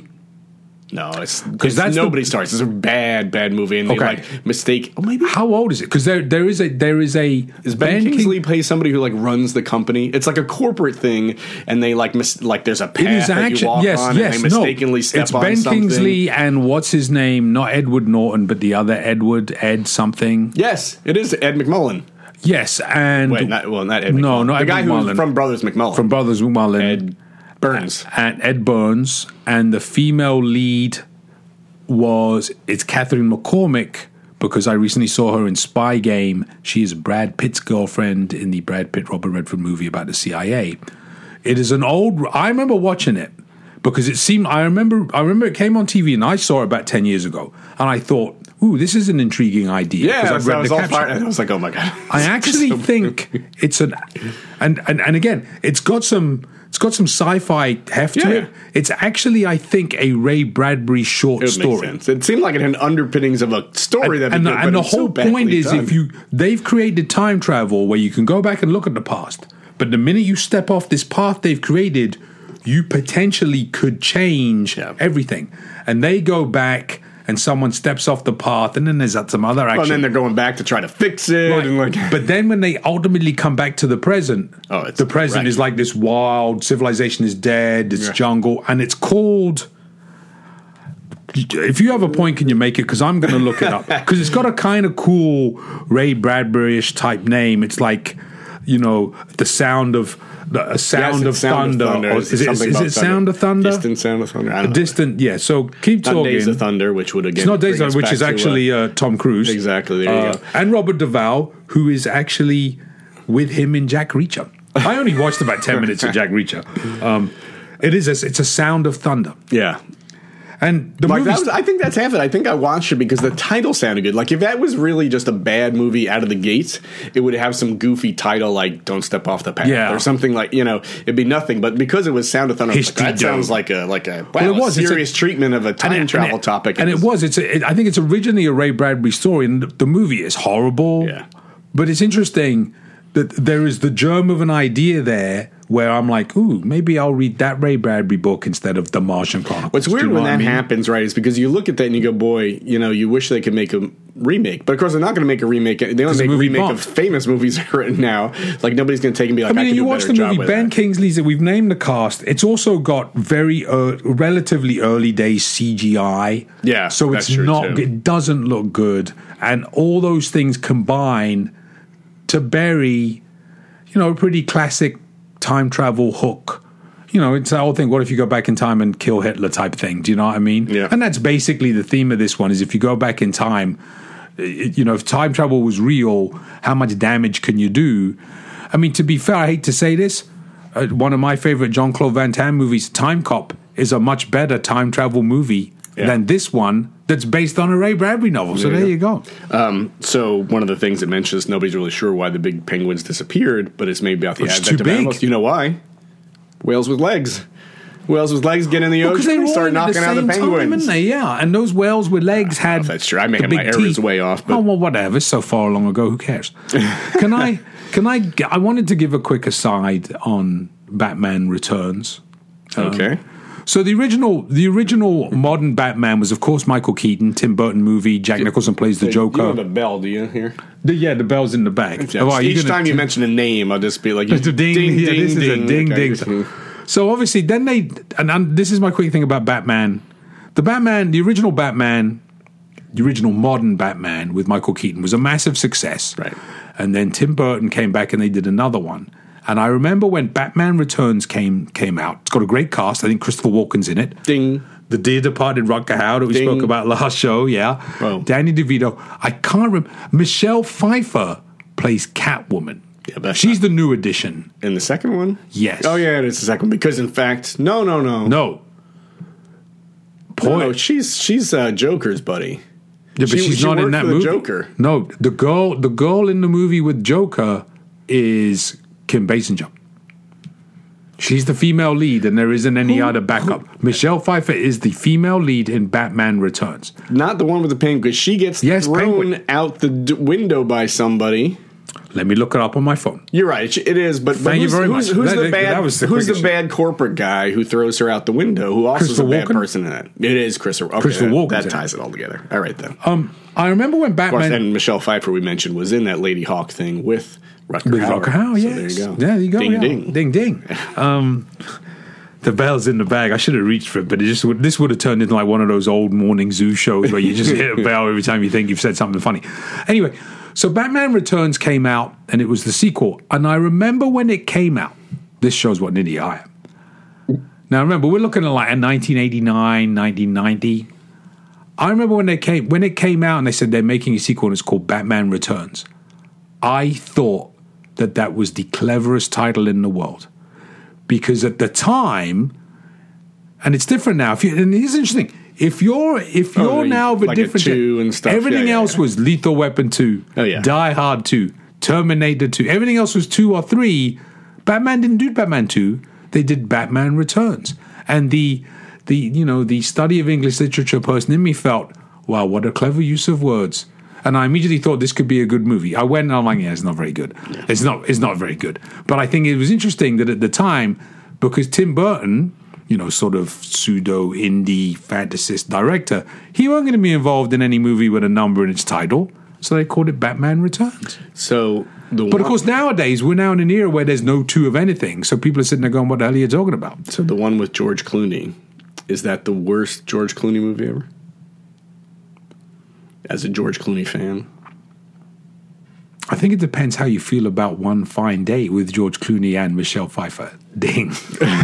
No, it's Because because that's the- nobody starts. It's a bad, bad movie, and they Okay. like mistake. Oh, maybe How old is it? Because there, there is a, there is a Is Ben, King- Kingsley plays somebody who like runs the company? It's like a corporate thing, and they like mis- like there's a path It is that actually you walk yes, on, yes. and they mistakenly no, step it's on Ben something. Kingsley and what's his name? Not Edward Norton, but the other Edward Ed something. Yes, it is Ed McMullen. Yes, and Wait, not well, not Ed. No, McMullen. not the Ed guy McMullen. who's from Brothers McMullen. from Brothers McMullen, Ed Burns. and Ed Burns, and the female lead was it's Catherine McCormick. Because I recently saw her in Spy Game. She is Brad Pitt's girlfriend in the Brad Pitt Robert Redford movie about the C I A. It is an old. I remember watching it because it seemed. I remember. I remember it came on T V, and I saw it about ten years ago, and I thought, "Ooh, this is an intriguing idea." Yeah, because so I was all fired, and I was like, "Oh my god!" I actually So- think it's an, and, and and again, it's got some. It's got some sci-fi heft to Yeah. it. It's actually, I think, a Ray Bradbury short It would story. make sense. It seemed like it had underpinnings of a story that. and the, good, and but the it's so whole badly point is done. if you they've created time travel where you can go back and look at the past, but the minute you step off this path they've created, you potentially could change Yeah. everything. And they go back and someone steps off the path, and then there's some other action. Well, and then they're going back to try to fix it, Right. and like, But then when they ultimately come back to the present, Oh, it's the present wrecked. is like this wild civilization is dead, it's Yeah. jungle, and it's called. If you have a point, can you make it? Because I'm going to look it up. Because it's got a kind of cool Ray Bradbury-ish type name. It's like you know, the sound of the a sound, Yes, of, it's Sound thunder. of Thunder. Or It's is it, something is about it Sound of Thunder? Distant Sound of Thunder. I don't know. Distant, yeah. So keep Not talking. Days of Thunder, which would again It's not Days bring of us Thunder, which back is to, uh, actually uh, Tom Cruise. Exactly, there you Uh, go. And Robert Duvall, who is actually with him in Jack Reacher. I only watched about ten minutes of Jack Reacher. Um, it is a, it's a Sound of Thunder. Yeah. And the Like movie that was, I think that's half it. I think I watched it because the title sounded good. Like if that was really just a bad movie out of the gates, it would have some goofy title like "Don't Step Off the Path" Yeah. or something like you know. It'd be nothing. But because it was Sound of Thunder, I was like, History that sounds Dome. like a like a wow, Well, it was. a It's a- serious treatment of a time and it- travel and it- topic. And it was. It's. A, it, I think it's originally a Ray Bradbury story, and the, the movie is horrible. Yeah. But it's interesting that there is the germ of an idea there where I'm like, ooh, maybe I'll read that Ray Bradbury book instead of The Martian Chronicles. What's Do weird you know when what that I mean? happens, right, is because you look at that and you go, boy, you know, you wish they could make a remake. But of course, they're not going to make a remake. They don't the make a movie remake bombed. of famous movies right now. Like, nobody's going to take and be like, I I, mean, can you do a watch better the job movie, with Ben that. Kingsley's, we've named the cast. It's also got very uh, relatively early days C G I. Yeah, So that's it's true, not, too. it doesn't look good. And all those things combine to bury, you know, a pretty classic time travel hook. You know, it's the whole thing, what if you go back in time and kill Hitler type thing? Do you know what I mean? Yeah. And that's basically the theme of this one, is if you go back in time, it, you know, if time travel was real, how much damage can you do? I mean, to be fair, I hate to say this, uh, one of my favorite Jean-Claude Van Damme movies, Time Cop, is a much better time travel movie Yeah. than this one that's based on a Ray Bradbury novel. So There there you you go. Um, so one of the things it mentions, nobody's really sure why the big penguins disappeared, but it's maybe about the It's advent too of big. animals. You know why? Whales with legs. Whales with legs get in the Because ocean they were and all start in at the knocking out the same time, penguins. didn't they? Yeah, and those whales with legs I don't know had. if that's true. I may the have my big errors teeth. way off, but- oh well, whatever. It's so far long ago. Who cares? Can I? Can I? g- I wanted to give a quick aside on Batman Returns. Okay. So the original, the original modern Batman was, of course, Michael Keaton, Tim Burton movie. Jack Nicholson plays the You Joker. know the bell, do you here? The- yeah, the bell's in the bag. Yeah, Oh, are you each gonna- time you mention a name, I'll just be like, It's a ding, yeah, this is a ding, Okay. ding. So obviously, then they, and, and this is my quick thing about Batman. The Batman, the original Batman, the original modern Batman with Michael Keaton was a massive success. Right. And then Tim Burton came back and they did another one. And I remember when Batman Returns came came out. It's got a great cast. I think Christopher Walken's in it. Ding. The dear departed Rutger Hauer that we Ding. spoke about last show, yeah. Oh. Danny DeVito. I can't remember. Michelle Pfeiffer plays Catwoman. Yeah, that's She's the new addition. In the second one? Yes. Oh, yeah, it's the second one. Because, in fact, no, no, no. No. No, Boy, she's she's uh, Joker's buddy. yeah, but she- she's she not in worked that for the movie. Joker. No, the girl, the girl in the movie with Joker is Kim Basinger. She's the female lead, and there isn't any Who- other backup. Michelle Pfeiffer is the female lead in Batman Returns. Not the one with the penguin, because she gets Yes, thrown penguin. out the d- window by somebody. Let me look it up on my phone. You're right, it is. But, but Thank you who's, very who's, much. who's That- the that- bad? that was the who's the quickest. bad corporate guy who throws her out the window? Who also Christopher is a bad Walken? person in that? It is Christopher. Okay, Christopher that, Walken's that in it. ties it all together. All right then. Um, I remember when Of course, Batman and Michelle Pfeiffer we mentioned was in that Lady Hawk thing with Rutger with Hauer. Rutger Hauer, So yes. there you go. Yeah, there you go. Ding yeah. ding. ding, ding. Um, the bell's in the bag. I should have reached for it, but it just would, this would have turned into like one of those old morning zoo shows where you just hit a bell every time you think you've said something funny. Anyway, so Batman Returns came out, and it was the sequel. And I remember when it came out. This shows what an idiot I am. Now remember, we're looking at like nineteen eighty-nine, nineteen ninety. I remember when they came when it came out, and they said they're making a sequel, and it's called Batman Returns. I thought that that was the cleverest title in the world. Because at the time, and it's different now. If you, and it's interesting. If you're if Oh, you're like- now of a like a different two and stuff. everything Yeah, yeah, else yeah. was Lethal Weapon two, Oh, yeah. Die Hard two, Terminator two. Everything else was two or three. Batman didn't do Batman two. They did Batman Returns. And the the you know the study of English literature person in me felt, wow, what a clever use of words. And I immediately thought this could be a good movie. I went and I'm like, yeah, it's not very good. Yeah. It's not it's not very good. But I think it was interesting that at the time, because Tim Burton, you know, sort of pseudo indie fantasist director, he wasn't going to be involved in any movie with a number in its title. So they called it Batman Returns. So the But one, of course, nowadays we're now in an era where there's no two of anything. So people are sitting there going, "What the hell are you talking about?" so the one with George Clooney, is that the worst George Clooney movie ever? As a George Clooney fan, I think it depends how you feel about One Fine Day with George Clooney and Michelle Pfeiffer. Ding.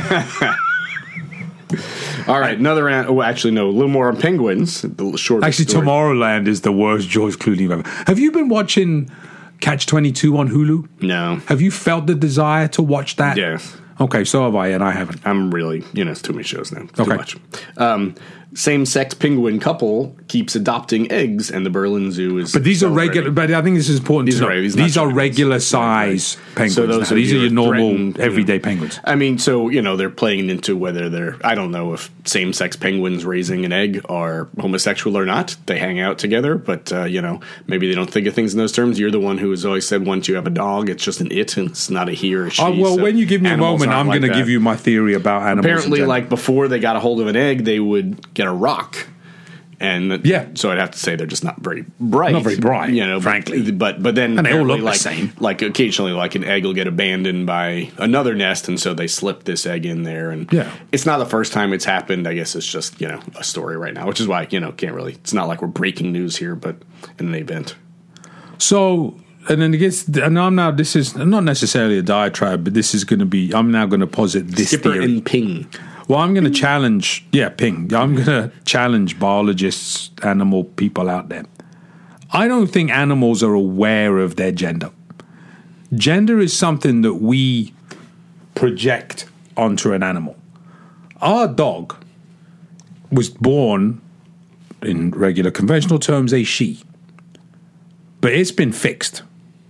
All right, another. An- oh, actually, no. A little more on penguins. The short. Actually, story. Tomorrowland is the worst George Clooney ever. Have you been watching Catch twenty-two on Hulu? No. Have you felt the desire to watch that? Yes. Okay, so have I, and I haven't. I'm really, you know, it's too many shows now. Too Okay. much. Um, same-sex penguin couple keeps adopting eggs, and the Berlin Zoo is. But these are celebrating. regular. But I think this is important These to are know. right, these are not These are giants. regular size penguins. So those now. are These are your your normal, threatened, you know. everyday penguins. I mean, so, you know, they're playing into whether they're, I don't know if same-sex penguins raising an egg are homosexual or not. They hang out together, but, uh, you know, maybe they don't think of things in those terms. You're the one who has always said once you have a dog, it's just an it, and it's not a he or a she. Oh, well, So when you give me a animals moment, aren't I'm like going to that. give you my theory about animals. in Apparently, general. like, before they got a hold of an egg, they would get a rock. And Yeah. so I'd have to say they're just not very bright. Not very bright, you know, frankly. But but then And they all apparently, look the like, same. Like occasionally, like an egg will get abandoned by another nest, and so they slip this egg in there. And Yeah. it's not the first time it's happened. I guess it's just, you know, a story right now, which is why, you know, can't really. It's not like we're breaking news here, but in an event. So, and then it gets, and I'm now, this is not necessarily a diatribe, but this is going to be, I'm now going to posit this Skipper theory. and Ping. Well, I'm going to challenge, yeah, Ping. I'm going to challenge biologists, animal people out there. I don't think animals are aware of their gender. Gender is something that we project onto an animal. Our dog was born, in regular conventional terms, a she. But it's been fixed.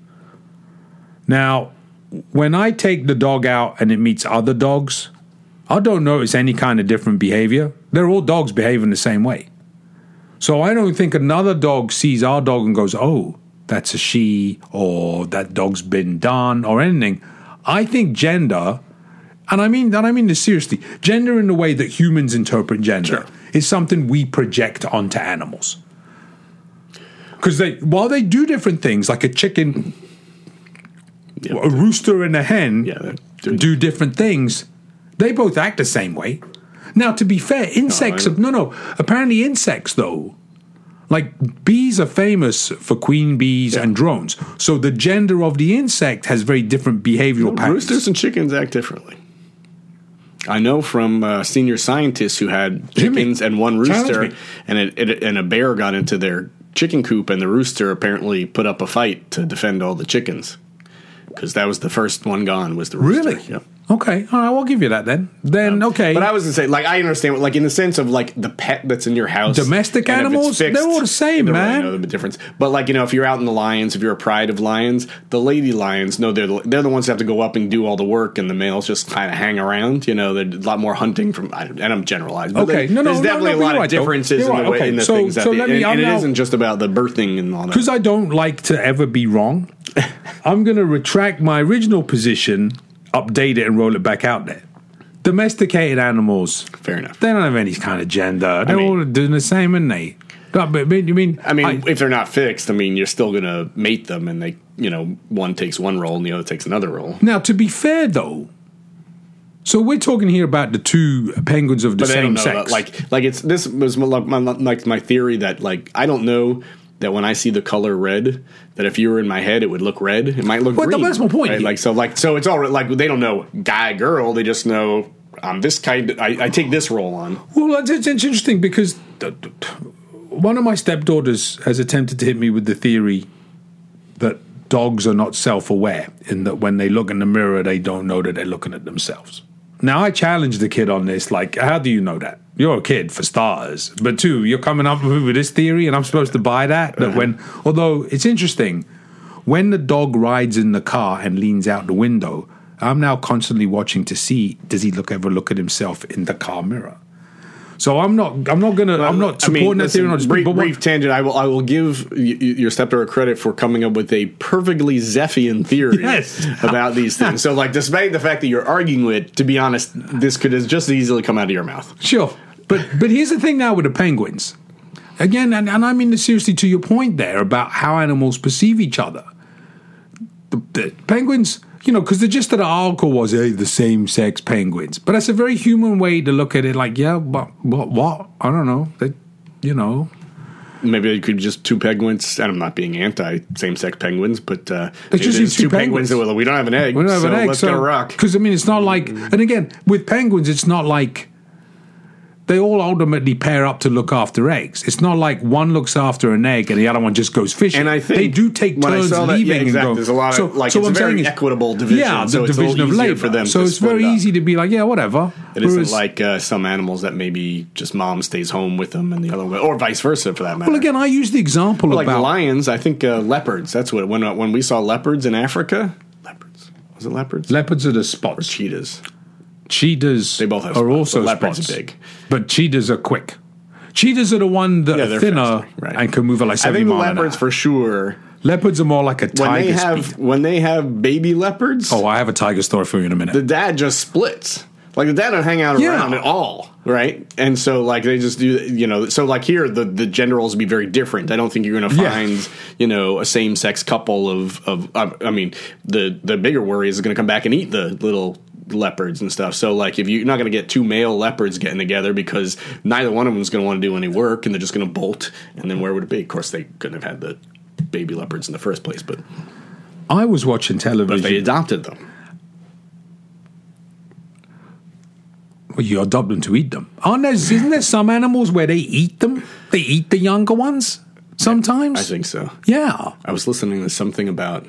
Now, when I take the dog out and it meets other dogs, I don't notice any kind of different behavior. They're all dogs behaving the same way. So I don't think another dog sees our dog and goes, oh, that's a she, or that dog's been done, or anything. I think gender, and I mean, and I mean this seriously, gender in the way that humans interpret gender Sure. is something we project onto animals. Because they, while they do different things, like a chicken, Yeah. a rooster and a hen Yeah, they're doing- do different things, they both act the same way. Now, to be fair, insects, I know. no, no, apparently insects, though, like bees are famous for queen bees and drones. So the gender of the insect has very different behavioral patterns. Roosters and chickens act differently. I know from uh, senior scientists who had Jimmy, chickens and one challenge rooster, me. and it, it, and a bear got into their chicken coop, and the rooster apparently put up a fight to defend all the chickens because that was the first one gone. Was the rooster? Really? Yep. Okay, all right, we'll give you that then. Then, okay. But I was gonna say, like, I understand, like, in the sense of like the pet that's in your house, Domestic and if it's animals? fixed, They're all the same, you don't man. Really know the difference, but like, you know, if you're out in the lions, if you're a pride of lions, the lady lions, no, they're the, they're the ones that have to go up and do all the work, and the males just kind of hang around. You know, there's a lot more hunting from, I don't- and I'm generalizing. But Okay, there- no, no, there's no, definitely no, a but lot you're of right, though. differences You're in the right, way okay. in the So- things that, so they, let me- and, I'm and it now- isn't just about the birthing and all that. Because I don't like to ever be wrong, I'm going to retract my original position, update it, and roll it back out there. Domesticated animals, Fair enough. they don't have any kind of gender. They're mean- all doing the same, aren't they? No, but, but, you mean, I mean, if they're not fixed, I mean, you're still gonna mate them, and they, you know, one takes one role and the other takes another role. now, to be fair, though, so we're talking here about the two penguins of the But I same don't know, sex. like, like it's this was my, my, like my theory that, like, I don't know that when I see the color red, that if you were in my head, it would look red. It might look Well, green. that's my point. right? Like, so, like, so it's all like they don't know guy girl. They just know I'm this kind. I, I take this role on. Well, it's, it's interesting because th- th- one of my stepdaughters has attempted to hit me with the theory that dogs are not self-aware, in that when they look in the mirror, they don't know that they're looking at themselves. Now, I challenged the kid on this, like, how do you know that? You're a kid, for starters. But two, you're coming up with this theory, and I'm supposed to buy that? That when, although it's interesting, when the dog rides in the car and leans out the window, I'm now constantly watching to see, does he look ever look at himself in the car mirror? So I'm not, I'm not gonna, I'm not I mean, supporting that listen, theory. Not just, brief, but what- brief tangent. I will. I will give y- y- your stepdaughter credit for coming up with a perfectly Zephian theory Yes. about these things. So, like, despite the fact that you're arguing with, to be honest, this could have just as easily come out of your mouth. Sure. But but here's the thing now with the penguins. Again, and, and I mean this seriously to your point there about how animals perceive each other. The, the penguins, you know, because the gist of the article was, hey, the same-sex penguins. But that's a very human way to look at it, like, yeah, but what, what? I don't know. They, you know. maybe it could be just two penguins. And I'm not being anti same-sex penguins, but uh, It's just there's two two penguins. penguins. that will, we don't have an egg. We don't have so an egg, let's so get a rock. because I mean, it's not like, and again, with penguins, it's not like they all ultimately pair up to look after eggs. It's not like one looks after an egg and the other one just goes fishing. And I think they do take when I turns saw that, leaving yeah, exactly. and go. There's a lot of so, like so it's what a I'm very saying is- equitable division. Yeah, the so it's division a of little easier labor for them. So to it's split very up. easy to be like, yeah, whatever. It isn't Whereas- like uh, some animals that maybe just mom stays home with them and the other way, or vice versa for that matter. Well, again, I use the example like about lions, I think uh, leopards. That's what when uh, when we saw leopards in Africa. Leopards was it leopards? leopards are the or spots. cheetahs. Cheetahs They both have are spots, also but leopards spots, are big. but cheetahs are quick. Cheetahs are the one that Yeah, are they're thinner faster, right. and can move at like I seventy think the miles an leopards hour. for sure. Leopards are more like a When tiger they have speed. when they have baby leopards, Oh, I have a tiger story for you in a minute. the dad just splits. Like the dad don't hang out Yeah. around at all, right? And so like they just do, you know. So like here, the the gender roles be very different. I don't think you're going to Yeah. find, you know, a same sex couple of of. Uh, I mean, the the bigger worry is going to come back and eat the little leopards and stuff. So like if you, you're not going to get two male leopards getting together because neither one of them is going to want to do any work and they're just going to bolt. And then where would it be? Of course, they couldn't have had the baby leopards in the first place, but I was watching television. but they adopted them. Well, you adopt them to eat them. Aren't there, isn't there some animals where they eat them? They eat the younger ones sometimes? I think so. Yeah. I was listening to something about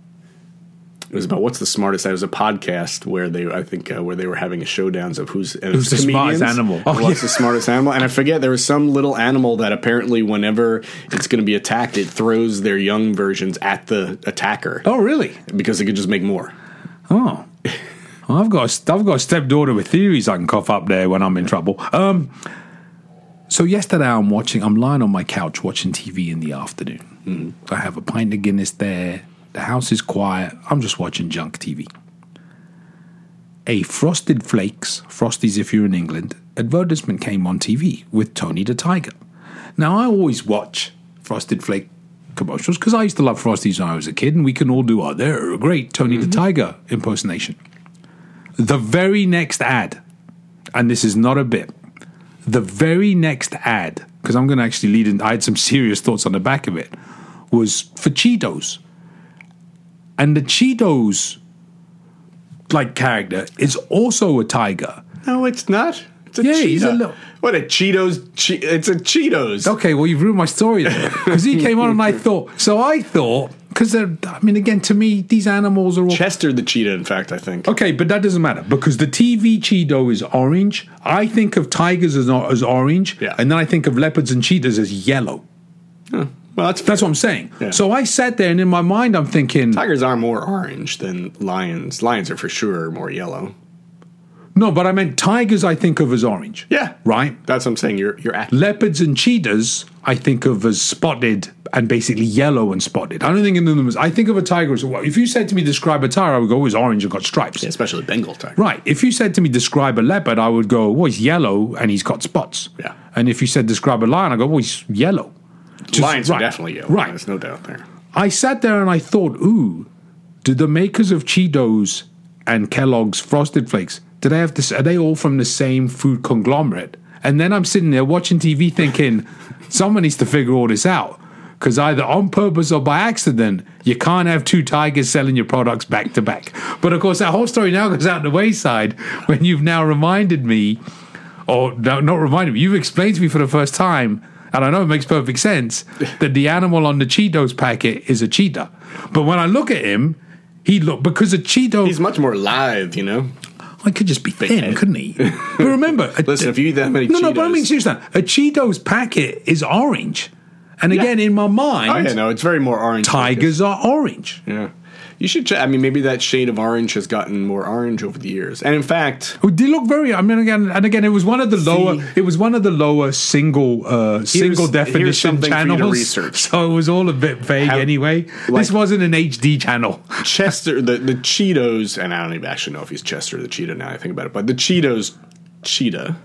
it was about what's the smartest. There was a podcast where they, I think, uh, where they were having a showdowns of who's, and it Who's was the smartest comedians. animal? Oh, What's yeah. the smartest animal? And I forget there was some little animal that apparently, whenever it's going to be attacked, it throws their young versions at the attacker Oh, really? because it could just make more. Oh. Well, I've got a, I've got a stepdaughter with theories I can cough up there when I'm in trouble. Um, so yesterday I'm watching, I'm lying on my couch watching T V in the afternoon. Mm-hmm. I have a pint of Guinness there. The house is quiet. I'm just watching junk T V. A Frosted Flakes, Frosties if you're in England, advertisement came on T V with Tony the Tiger. Now, I always watch Frosted Flake commercials because I used to love Frosties when I was a kid, and we can all do our, they're a great Tony mm-hmm. the Tiger impersonation. The very next ad, and this is not a bit, the very next ad, because I'm going to actually lead in, I had some serious thoughts on the back of it, was for Cheetos. And the Cheetos, like, character is also a tiger. No, it's not. It's a Yeah, cheetah. he's a little- What a Cheetos! Che- it's a Cheetos. Okay, well, you've ruined my story there. Because he came on and I thought, so I thought, because, I mean, again, to me, these animals are all... Chester the cheetah, in fact, I think. Okay, but that doesn't matter because the T V Cheeto is orange. I think of tigers as, as orange, Yeah. and then I think of leopards and cheetahs as yellow. Huh. Well, that's That's what I'm saying. Yeah. So I sat there, and in my mind, I'm thinking, tigers are more orange than lions. Lions are for sure more yellow. no, but I meant tigers. I think of as orange. Yeah, Right. That's what I'm saying. You're you're accurate. Leopards and cheetahs, I think of as spotted and basically yellow and spotted. I don't think of them as. I think of a tiger as well. If you said to me describe a tiger, I would go, oh, it's orange and got stripes. Yeah, especially Bengal tiger. Right. If you said to me describe a leopard, I would go, well, he's yellow and he's got spots. Yeah. And if you said describe a lion, I go, well, he's yellow. Just- Lions right. are definitely yellow. Right. There's no doubt there. I sat there and I thought, ooh, do the makers of Cheetos and Kellogg's Frosted Flakes, do they have this? Are they all from the same food conglomerate? And then I'm sitting there watching T V thinking, someone needs to figure all this out. Because either on purpose or by accident, you can't have two tigers selling your products back to back. But of course, that whole story now goes out the wayside when you've now reminded me, or no, not reminded me, you've explained to me for the first time, and I know it makes perfect sense, that the animal on the Cheetos packet is a cheetah. But when I look at him, he look because a Cheeto, He's much more lithe, you know. I could just be thin, head. couldn't he? But remember, a- Listen, if you eat that many no, Cheetos, no, but I mean seriously, a Cheetos packet is orange, and again, in my mind, oh yeah, no, it's very more orange. tigers are orange. Yeah. You should check. I mean, maybe that shade of orange has gotten more orange over the years. And in fact, Oh, they look very. I mean, again, and again, it was one of the See- lower. It was one of the lower single, uh, single here's definition something for you to channels. research. So it was all a bit vague Have- anyway. like- this wasn't an H D channel. Chester, the, the Cheetos, and I don't even actually know if he's Chester the cheetah now I think about it, but the Cheetos cheetah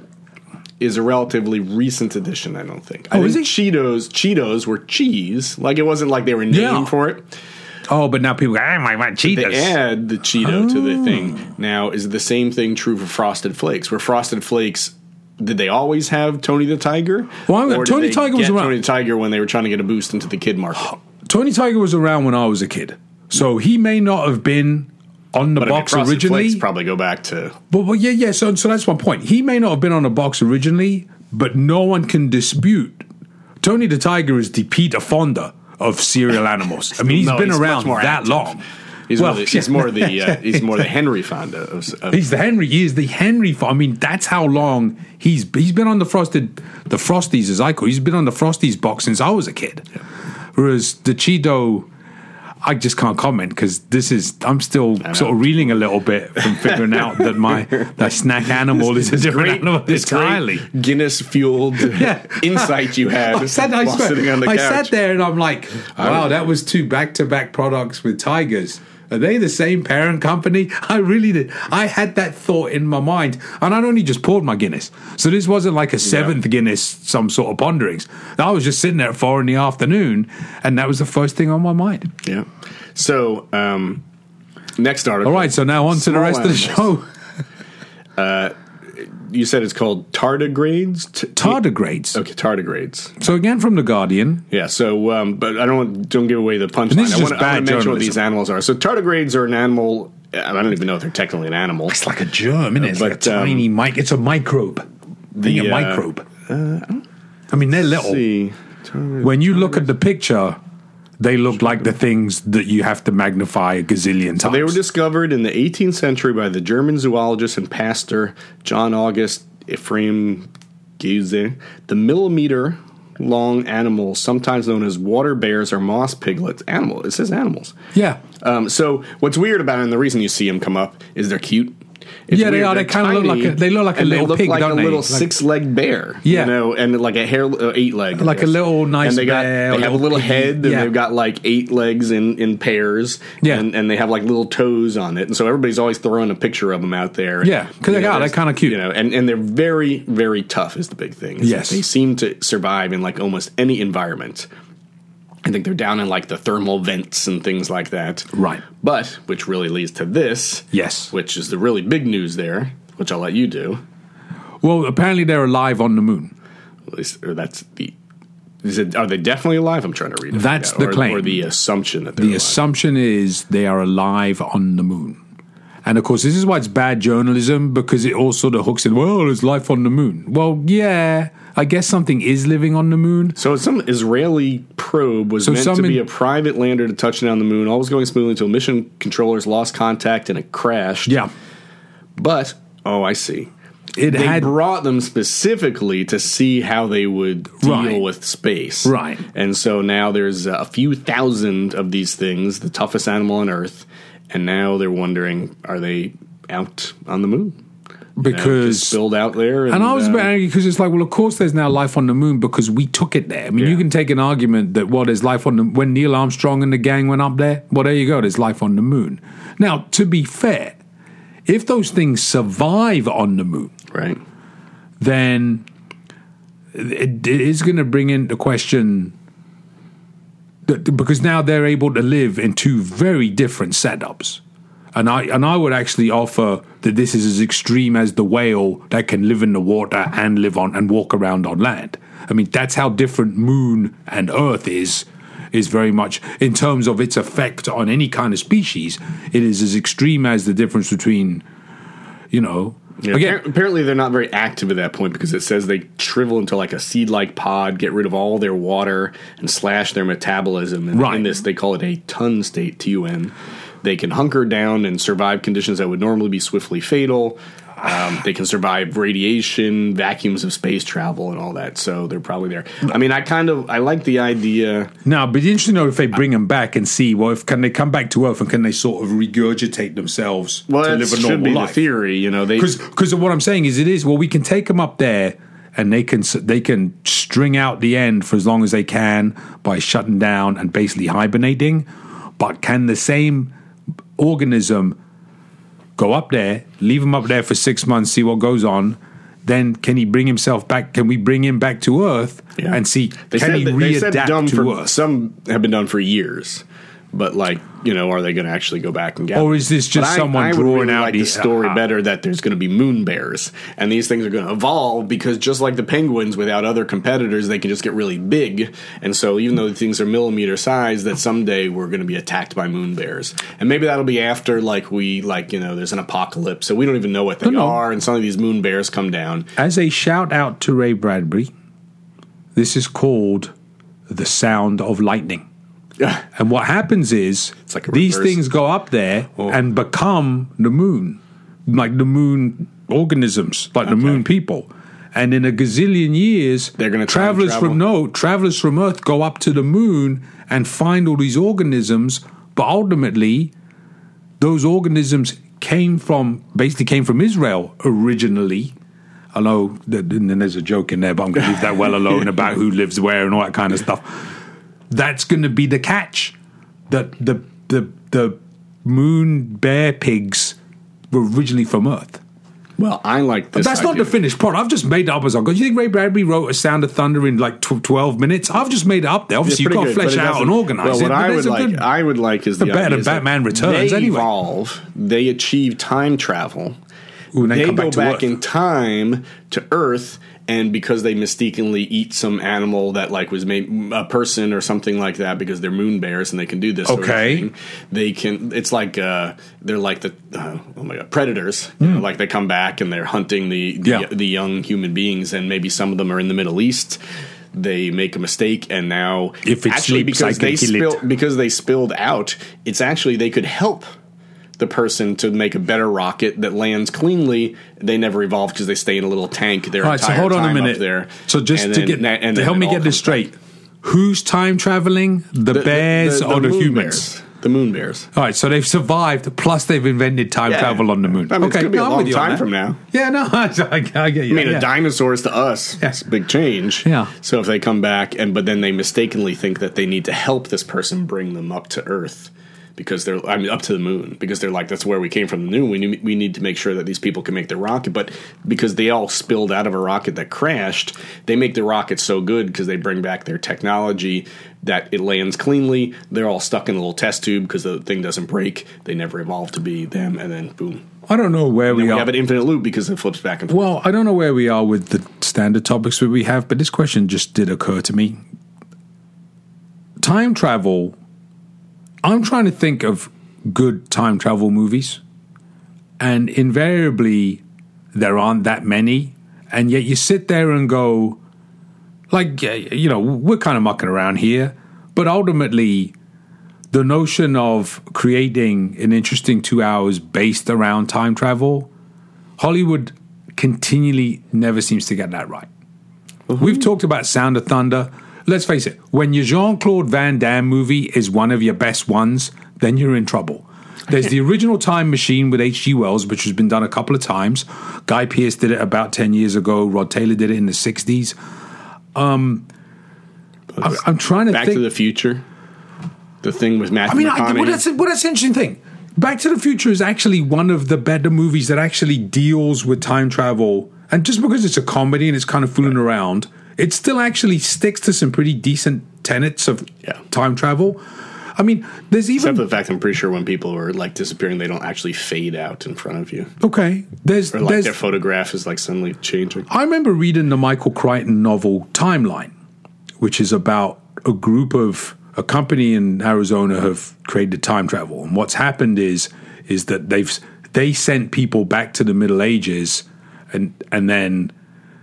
is a relatively recent addition, I don't think. I Oh, is think Cheetos, Cheetos were cheese. Like, it wasn't like they were named Yeah. for it. Oh, but now people go, ah, my my Cheetos. They add the Cheeto to Oh. the thing. Now, is the same thing true for Frosted Flakes, where Frosted Flakes did they always have Tony the Tiger? Well, I'm- or did Tony they Tiger was get around- Tony the Tiger when they were trying to get a boost into the kid market. Tony Tiger was around when I was a kid, so he may not have been on the But I mean, box Frosted originally. Flakes probably go back to But, but yeah, yeah. So, so that's my point. He may not have been on the box originally, but no one can dispute Tony the Tiger is the Peter Fonda of cereal animals. I mean, he's No, been he's around much more that active. long. He's, Well, more, the, he's more the uh, he's more the Henry Fonda. Of, of, He's the Henry. He is the Henry. Fo- I mean, that's how long he's he's been on the frosted, the Frosties as I call. He's been on the Frosties box since I was a kid. Yeah. Whereas the Cheeto, I just can't comment because this is I'm still sort of reeling a little bit from figuring out that my that snack animal is a different great, animal this entirely. great Guinness fueled Yeah. insight you had I sat, I, while swear, sitting on the I couch. sat there and I'm like, wow, that was two back to back products with Tigers. Are they the same parent company? I really did. I had that thought in my mind. And I'd only just poured my Guinness. So this wasn't like a seventh yeah. Guinness, some sort of ponderings. I was just sitting there at four in the afternoon, and that was the first thing on my mind. Yeah. So, um, next article. All right, so now on to the rest animals. of the show. uh, you said it's called tardigrades? T- Tardigrades. Okay, tardigrades. So again from The Guardian. Yeah, so, um, but I don't want, don't give away the punchline. This is I just want bad to mention what journalism. these animals are. So tardigrades are an animal, I don't even know if they're technically an animal. It's like a germ, isn't it? It's But, like a tiny um, mic. It's a microbe. The, The, a uh, microbe. I mean, they're little. See. When you look at the picture, they look like the things that you have to magnify a gazillion times. They were discovered in the eighteenth century by the German zoologist and pastor John August Ephraim Giese. The millimeter-long animals, sometimes known as water bears or moss piglets, animal. It says animals. Yeah. Um, so what's weird about it, and the reason you see them come up, is they're cute. It's Yeah, they weird. are. They They're kinda look tiny, like a- they look like a and little they look pig, like don't a they? little Like- six-legged bear. Yeah. you know, and like a hair, uh, eight-leg, Like a little nice And they got bear, they a have a little little piggy. head, and Yeah. they've got like eight legs in in pairs. Yeah. and, and they have like little toes on it, and so everybody's always throwing a picture of them out there. Yeah, 'cause they You know, are. They're there's- kinda cute. you know, and and they're very very tough. Is the big thing. Is that Yes. they seem to survive in like almost any environment. I think they're down in like the thermal vents and things like that. Right. But, which really leads to this. Yes. Which is the really big news there, which I'll let you do. Well, apparently they're alive on the moon. At least, or that's the. Is it, are they definitely alive? I'm trying to read it. That's Yeah, the or, claim. Or the assumption that they're The alive. assumption is they are alive on the moon. And of course, this is why it's bad journalism, because it all sort of hooks in, well, there's life on the moon. Well, yeah, I guess something is living on the moon. So some Israeli probe was So meant some to be in- a private lander to touch down on the moon. All was going smoothly until mission controllers lost contact and it crashed. Yeah. But, oh, I see. It They had. brought them specifically to see how they would deal Right. with space. Right. And so now there's a few thousand of these things, the toughest animal on Earth, and now they're wondering, are they out on the moon? You know, Because. just spilled out there. And, And I was a uh, bit angry because it's like, well, of course there's now life on the moon because we took it there. I mean, Yeah. you can take an argument that, well, there's life on the when Neil Armstrong and the gang went up there, well, there you go, there's life on the moon. Now, to be fair, if those things survive on the moon, right. then it, it is going to bring into question that, because now they're able to live in two very different setups. And I and I would actually offer that this is as extreme as the whale that can live in the water and live on and walk around on land. I mean, that's how different Moon and Earth is is very much in terms of its effect on any kind of species. It is as extreme as the difference between, you know, Yeah, again, appar- apparently they're not very active at that point because it says they shrivel into like a seed-like pod, get rid of all their water, and slash their metabolism. And Right. in this, they call it a ton state, T U N. They can hunker down and survive conditions that would normally be swiftly fatal. Um, they can survive radiation, vacuums of space travel, and all that. So they're probably there. I mean, I kind of I like the idea. now, but it's interesting to know if they bring them back and see, well, if can they come back to Earth and can they sort of regurgitate themselves Well, to that live a should normal be life? the theory. You know, they Because what I'm saying is, it is well, we can take them up there and they can they can string out the end for as long as they can by shutting down and basically hibernating. But can the same organism go up there, leave him up there for six months, see what goes on? Then can he bring himself back? Can we bring him back to Earth Yeah. and see They can said, he that- they said readapt done to for, Earth? some have been done for years. But like, you know, are they going to actually go back and gather? Or is this just But I- someone I would drawing really out like the the story uh, better that there's going to be moon bears, and these things are going to evolve because just like the penguins, without other competitors, they can just get really big. And so, even though the things are millimeter size, that someday we're going to be attacked by moon bears, and maybe that'll be after like we like you know there's an apocalypse, so we don't even know what they No, no. are, and some of these moon bears come down. As a shout out to Ray Bradbury, this is called The Sound of Lightning. And what happens is It's like a these reverse. things go up there Oh. and become the moon, like the moon organisms, like the moon people. And in a gazillion years, They're gonna time travelers travel. from no travelers from Earth go up to the moon and find all these organisms. But ultimately, those organisms came from basically came from Israel originally. I know that and then there's a joke in there, but I'm going to leave that well alone about who lives where and all that kind of stuff. That's going to be the catch. That the the the moon bear pigs were originally from Earth. Well, I like this. But that's not idea. the finished product. I've just made it up as I go. You think Ray Bradbury wrote A Sound of Thunder in like tw- twelve minutes? I've just made it up there. It's Obviously, you've pretty got to good, flesh but it it out and doesn't- organize well, it. what but I there's would a like, good- I would like is the better idea than is that Batman Returns They anyway. evolve. They achieve time travel. Ooh, and they they come go back to back Earth. in time to Earth, and because they mistakenly eat some animal that like was made a person or something like that, because they're moon bears and they can do this. Sort Okay. of thing, they can. It's like uh, they're like the uh, oh my god predators. You know, like they come back and they're hunting the the, Yeah. the young human beings, and maybe some of them are in the Middle East. They make a mistake, and now If it actually sleeps, I because can they kill it. spilled because they spilled out, it's actually they could help the person to make a better rocket that lands cleanly. They never evolved because they stay in a little tank their All right, so entire hold on a time minute. up there. So just And to then- get and to then help it me all get this comes straight, back. who's time traveling? The, bears or the moon humans? bears. The moon bears. All right, so they've survived. Plus, they've invented time Yeah. travel on the moon. I mean, it's okay, gonna be a no, I'm long with you on time that. from now. Yeah, no, I, I, I get you. I mean, yeah. a dinosaurs to us, Yeah. it's a big change. Yeah. So if they come back, and but then they mistakenly think that they need to help this person bring them up to Earth because they're, I mean, up to the moon because they're like, that's where we came from the moon. We need, we need to make sure that these people can make the rocket. But because they all spilled out of a rocket that crashed, they make the rocket so good because they bring back their technology that it lands cleanly. They're all stuck in a little test tube because the thing doesn't break. They never evolved to be them, and then boom. I don't know where And we we are. have an infinite loop because it flips back and forth. Well, I don't know where we are with the standard topics that we have, but this question just did occur to me. Time travel. I'm trying to think of good time travel movies, and invariably there aren't that many. And yet you sit there and go, like, yeah, you know, we're kind of mucking around here, but ultimately the notion of creating an interesting two hours based around time travel, Hollywood continually never seems to get that right. We've talked about Sound of Thunder. Let's face it, when your Jean-Claude Van Damme movie is one of your best ones, then you're in trouble. There's the original Time Machine with H G Wells, which has been done a couple of times. Guy Pearce did it about ten years ago. Rod Taylor did it in the sixties. Um, I, I'm trying to Back think. to the Future, the thing with I Matthew mean, I, McConaughey. well, that's, well, that's the interesting thing. Back to the Future is actually one of the better movies that actually deals with time travel. And just because it's a comedy and it's kind of fooling around, it still actually sticks to some pretty decent tenets of Yeah. time travel. I mean, there's even... Except for the fact I'm pretty sure when people are like disappearing, they don't actually fade out in front of you, Okay, there's... or like there's their photograph is like suddenly changing. I remember reading the Michael Crichton novel Timeline, which is about a group of a company in Arizona have created time travel, and what's happened is is that they've they sent people back to the Middle Ages, and and then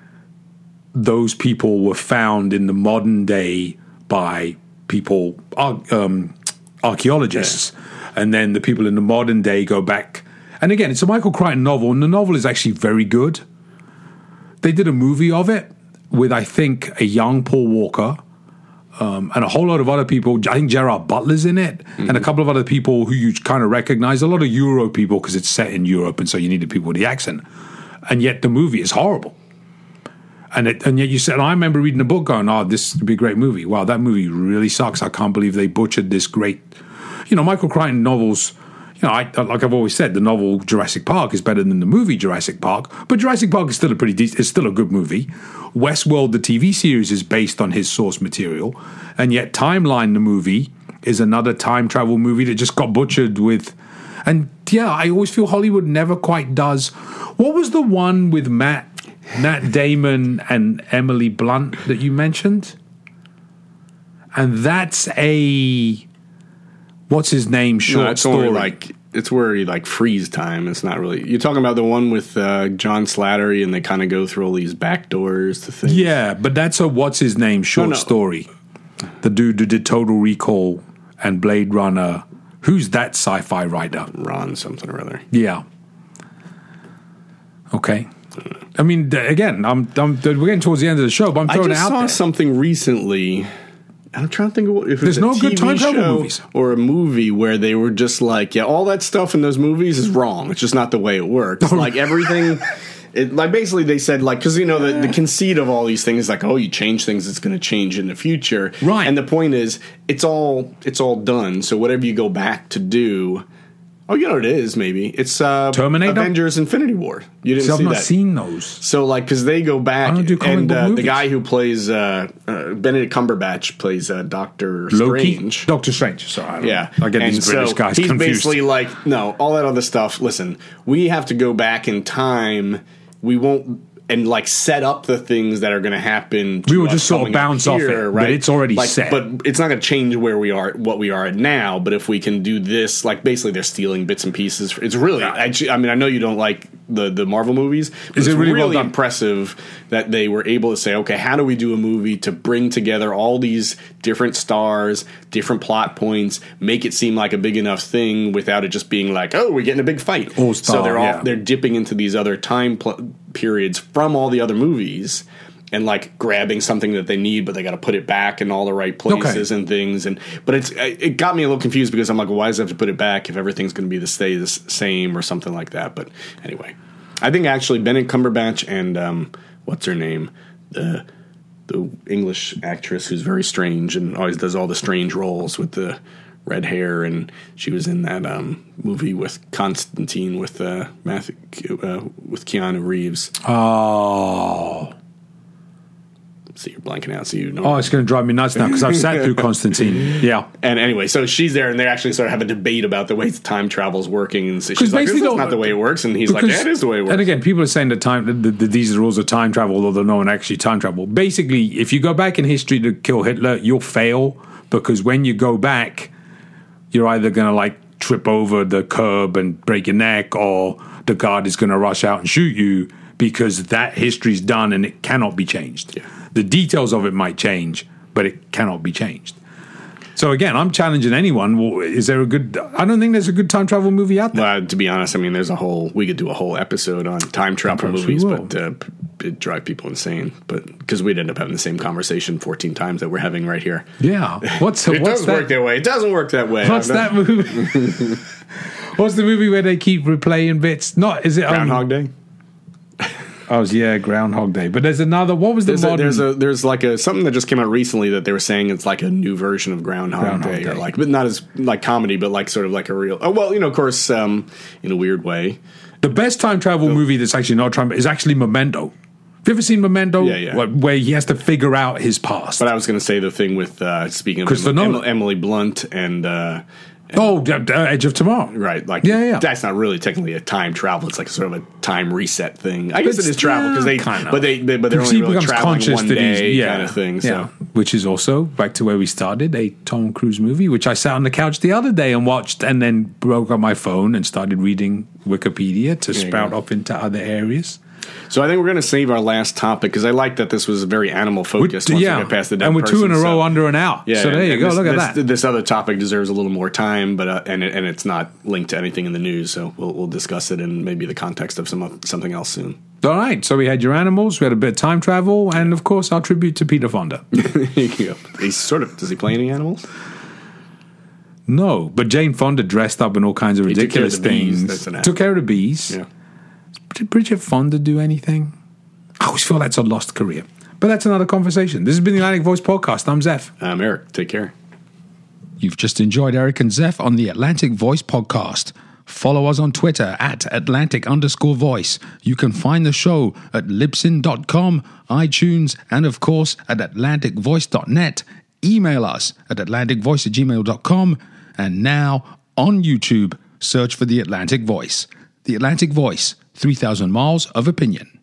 those people were found in the modern day by people um, archaeologists, yeah. And then the people in the modern day go back. And again, it's a Michael Crichton novel, and the novel is actually very good. They did a movie of it with, I think, a young Paul Walker um, and a whole lot of other people. I think Gerard Butler's in it, mm-hmm. and a couple of other people who you kind of recognize. A lot of Euro people because it's set in Europe, and so you needed people with the accent. And yet the movie is horrible. And it, and yet you said, I remember reading the book going, oh, this would be a great movie. Wow, that movie really sucks. I can't believe they butchered this great... You know, Michael Crichton novels... You know, I, like I've always said, the novel Jurassic Park is better than the movie Jurassic Park, but Jurassic Park is still a pretty de- is still a good movie. Westworld, the T V series, is based on his source material, and yet Timeline, the movie, is another time travel movie that just got butchered with. And yeah, I always feel Hollywood never quite does. What was the one with Matt, Matt Damon and Emily Blunt that you mentioned? And that's a, what's his name, short no, it's story. Like, it's where you like freeze time. It's not really. You're talking about the one with uh, John Slattery, and they kind of go through all these back doors to things. Yeah, but that's a what's his name short no, no. story. The dude who did Total Recall and Blade Runner. Who's that sci-fi writer? Ron something or other. Yeah. Okay. I mean, again, I'm, I'm we're getting towards the end of the show, but I'm throwing I just it out saw there. something recently. I'm trying to think of what, if There's it's a no T V good time travel show movies. or a movie where they were just like, yeah, all that stuff in those movies is wrong. It's just not the way it works. Like everything, it, like basically they said like because you know the, the conceit of all these things is like, oh, you change things, it's going to change in the future, right? And the point is, it's all it's all done. So whatever you go back to do. Oh, you know what it is, maybe. It's uh, Terminator? Avengers Infinity War. You didn't See, see I've not that. seen those. So, like, because they go back, I don't do comic and book uh, the movies. guy who plays uh, uh, Benedict Cumberbatch plays uh, Doctor Loki? Strange. Doctor Strange, sorry. I don't Yeah. know. I get and these British so guys he's confused. basically like, no, all that other stuff, listen, we have to go back in time. We won't, and like set up the things that are going to happen. We will us just sort of coming up bounce off here, it, right? but it's already like, set. But it's not going to change where we are, what we are at now. But if we can do this, like basically they're stealing bits and pieces. It's really, I, I mean, I know you don't like the, the Marvel movies, but Is it's it really really well done? impressive that they were able to say, okay, how do we do a movie to bring together all these different stars, different plot points, make it seem like a big enough thing without it just being like, oh, we're getting a big fight. All so star, they're all yeah. they're dipping into these other time pl- periods from all the other movies and like grabbing something that they need, but they got to put it back in all the right places Okay. and things. And but it's it got me a little confused because I'm like, well, why does it have to put it back if everything's going to be the stay the same or something like that? But anyway, I think actually Benedict Cumberbatch and um, what's her name, the the English actress who's very strange and always does all the strange roles with the red hair, and she was in that um, movie with Constantine with uh, Matthew uh, with Keanu Reeves. Oh. See, you're blanking out. So you know. Oh, it's going to drive me nuts now because I've sat through Constantine. Yeah. And anyway, so she's there, and they actually sort of have a debate about the way time travel's working. And so she's like, "This is not the way it works," and he's like, "Yeah, it is the way it works." And again, people are saying that time that, that these are rules of time travel, although no one actually time travel. Basically, if you go back in history to kill Hitler, you'll fail because when you go back, you're either going to like trip over the curb and break your neck, or the guard is going to rush out and shoot you because that history's done and it cannot be changed. Yeah. The details of it might change, but it cannot be changed. So again, I'm challenging anyone. Well, is there a good? I don't think there's a good time travel movie out there. Well, to be honest, I mean, there's a whole. We could do a whole episode on time travel Perhaps we movies, will. but uh, it'd drive people insane. But because we'd end up having the same conversation fourteen times that we're having right here. Yeah. What's It what's does that? work that way. It doesn't work that way. What's that movie? What's the movie where they keep replaying bits? Not is it um, Groundhog Day? Oh yeah, Groundhog Day. But there's another. What was the There's a, modern? there's a there's like a something that just came out recently that they were saying it's like a new version of Groundhog, Groundhog Day, or Day. like, but not as like comedy, but like sort of like a real. Oh well, you know, of course, um, in a weird way. the best time travel movie that's actually not time is actually Memento. Have you ever seen Memento? Yeah, yeah. Where, where he has to figure out his past. But I was going to say the thing with uh, speaking of Christopher Em- Nolan. Emily Blunt and. Uh, oh, uh, Edge of Tomorrow. Right, like Yeah, yeah. that's not really technically a time travel. It's like sort of a time reset thing. I guess But it is travel because they, kind of. but they, they but they're Because only he really becomes traveling conscious one that he's- day yeah, kind of thing. So yeah. Which is also back to where we started, a Tom Cruise movie, which I sat on the couch the other day and watched, and then broke up my phone and started reading Wikipedia to you sprout go. off into other areas. So I think we're going to save our last topic because I like that this was very animal focused. Once yeah, we get past the dead and we're two in a person, row so- under an hour. Yeah, so there and- you and go. This, Look this, at that. This other topic deserves a little more time, but uh, and it, and it's not linked to anything in the news. So we'll we'll discuss it in maybe the context of some oth- something else soon. All right. So we had your animals, we had a bit of time travel, and of course our tribute to Peter Fonda. Yeah. He's sort of. Does he play any animals? No, but Jane Fonda dressed up in all kinds of took care of ridiculous the bees. things. That's an Took care of the bees. Yeah. Did Bridget Fonda do anything? I always feel that's a lost career. But that's another conversation. This has been the Atlantic Voice Podcast. I'm Zeph. Um, Eric, take care. You've just enjoyed Eric and Zeph on the Atlantic Voice Podcast. Follow us on Twitter at Atlantic underscore voice. You can find the show at libsyn dot com, iTunes, and of course at atlantic voice dot net. email us at atlantic voice at gmail dot com, and now on YouTube, search for The Atlantic Voice. The Atlantic Voice, three thousand Miles of Opinion.